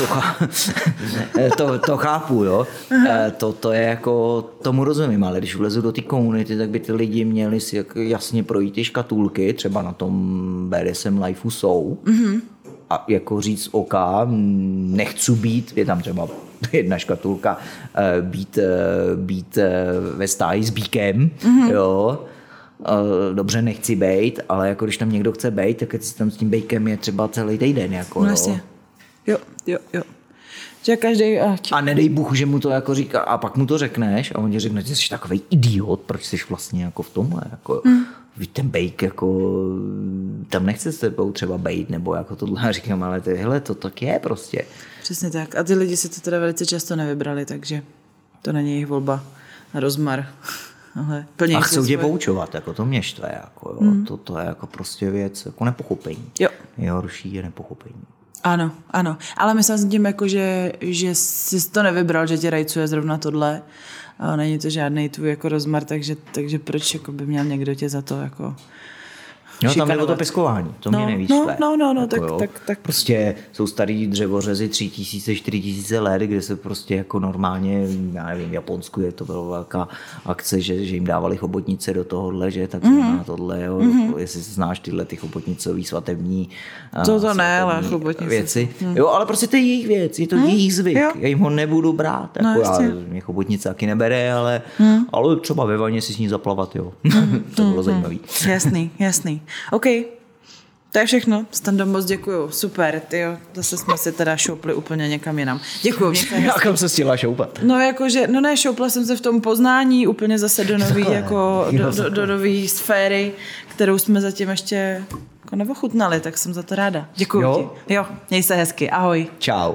to chápu, jo. To je jako, tomu rozumím, ale když vlezu do té komunity, tak by ty lidi měli si jasně projít ty škatulky, třeba na tom BDSM Lifeu jsou, a jako říct OK, nechci být, je tam třeba jedna škatulka, být ve stáji s bíkem, jo. Dobře, nechci bejt, ale jako když tam někdo chce bejt, tak si tam s tím bejkem je třeba celý týden. Jako, vlastně. Jo. Že každý... A nedej Bůh, že mu to jako říká, a pak mu to řekneš a on ti řekne, že jsi takovej idiot, proč jsi vlastně jako v tomhle. Jako, ten bejk, jako, tam nechce s tebou třeba bejt, nebo jako tohle. A říkám, ale hele, to tak je prostě. Přesně tak. A ty lidi si to teda velice často nevybrali, takže to není jejich volba a rozmar. A chcou tě poučovat, jako to mě štve, jako, jo. To je jako prostě věc, jako nepochopení. Jo. Nejhorší je nepochopení. Ano, ale myslím s tím, jako, že jsi to nevybral, že tě rajcuje zrovna tohle. A není to žádný tvůj jako rozmar, takže proč jako by měl někdo tě za to jako No tam bylo to peskování, to mě nejvíc štve. Tak. Prostě jsou starý dřevořezy 3000, 4000 let, kde se prostě jako normálně, já nevím, v Japonsku je to byla velká akce, že jim dávali chobotnice do tohohle, že tak na tohle, jo, jestli znáš tyhle ty chobotnicový svatební ale chobotnice. Věci. Jo, ale prostě to je jejich věc, je to jejich zvyk, já jim ho nebudu brát, jako mě chobotnice taky nebere, ale třeba ve vaně si s ní zaplavat, jo. To bylo zajímavý. Jasný. OK. To je všechno. Stando, moc děkuju. Super, tyjo. Zase jsme si teda šoupli úplně někam jinam. Děkuju. A kam se chtěla šoupat? Šoupla jsem se v tom poznání úplně zase do nový, do nový sféry, kterou jsme zatím ještě jako neochutnali, tak jsem za to ráda. Děkuju ti. Jo, měj se hezky. Ahoj. Čau.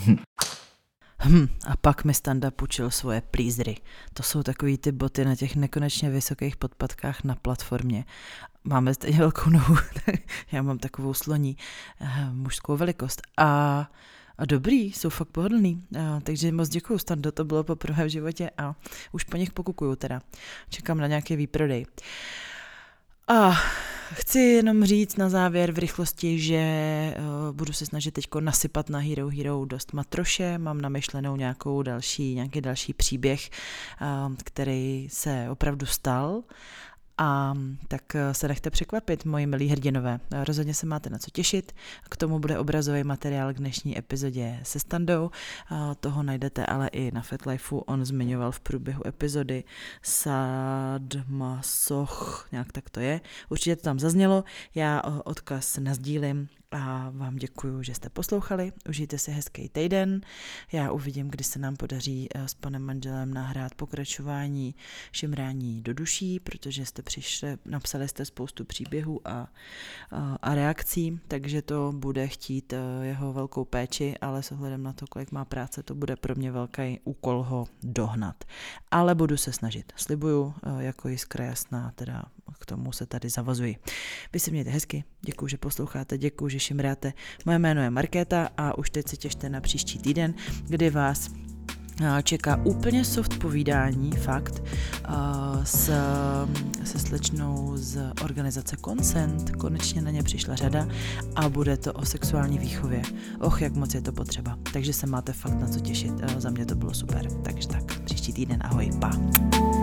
A pak mi Standa půjčil svoje plízry. To jsou takový ty boty na těch nekonečně vysokých podpatkách na platformě. Máme stejně velkou nohu, já mám takovou sloní mužskou velikost. A dobrý, jsou fakt pohodlný. Takže moc děkuju, Stando, to bylo poprvé v životě a už po nich pokukuju teda. Čekám na nějaký výprodej. A chci jenom říct na závěr v rychlosti, že budu se snažit teďko nasypat na Hero Hero dost matroše, mám namyšlenou nějaký další příběh, který se opravdu stal. A tak se nechte překvapit, moji milí hrdinové. Rozhodně se máte na co těšit. K tomu bude obrazový materiál k dnešní epizodě se Standou. Toho najdete ale i na FetLifeu. On zmiňoval v průběhu epizody Sadmasoch, nějak tak to je. Určitě to tam zaznělo. Já odkaz nasdílím a vám děkuju, že jste poslouchali. Užijte si hezký týden. Já uvidím, kdy se nám podaří s panem manželem nahrát pokračování Šimrání do duší, protože jste přišli, napsali jste spoustu příběhů a reakcí, takže to bude chtít jeho velkou péči, ale s ohledem na to, kolik má práce, to bude pro mě velký úkol ho dohnat. Ale budu se snažit. Slibuju, jako jiskra jasná, teda k tomu se tady zavazuji. Vy se mějte hezky, děkuju, že posloucháte, děkuju, že šimráte. Moje jméno je Markéta a už teď se těšte na příští týden, kdy vás čeká úplně soft povídání, fakt, se slečnou z organizace Consent. Konečně na ně přišla řada a bude to o sexuální výchově. Jak moc je to potřeba. Takže se máte fakt na co těšit. Za mě to bylo super. Takže tak, příští týden, ahoj, pa.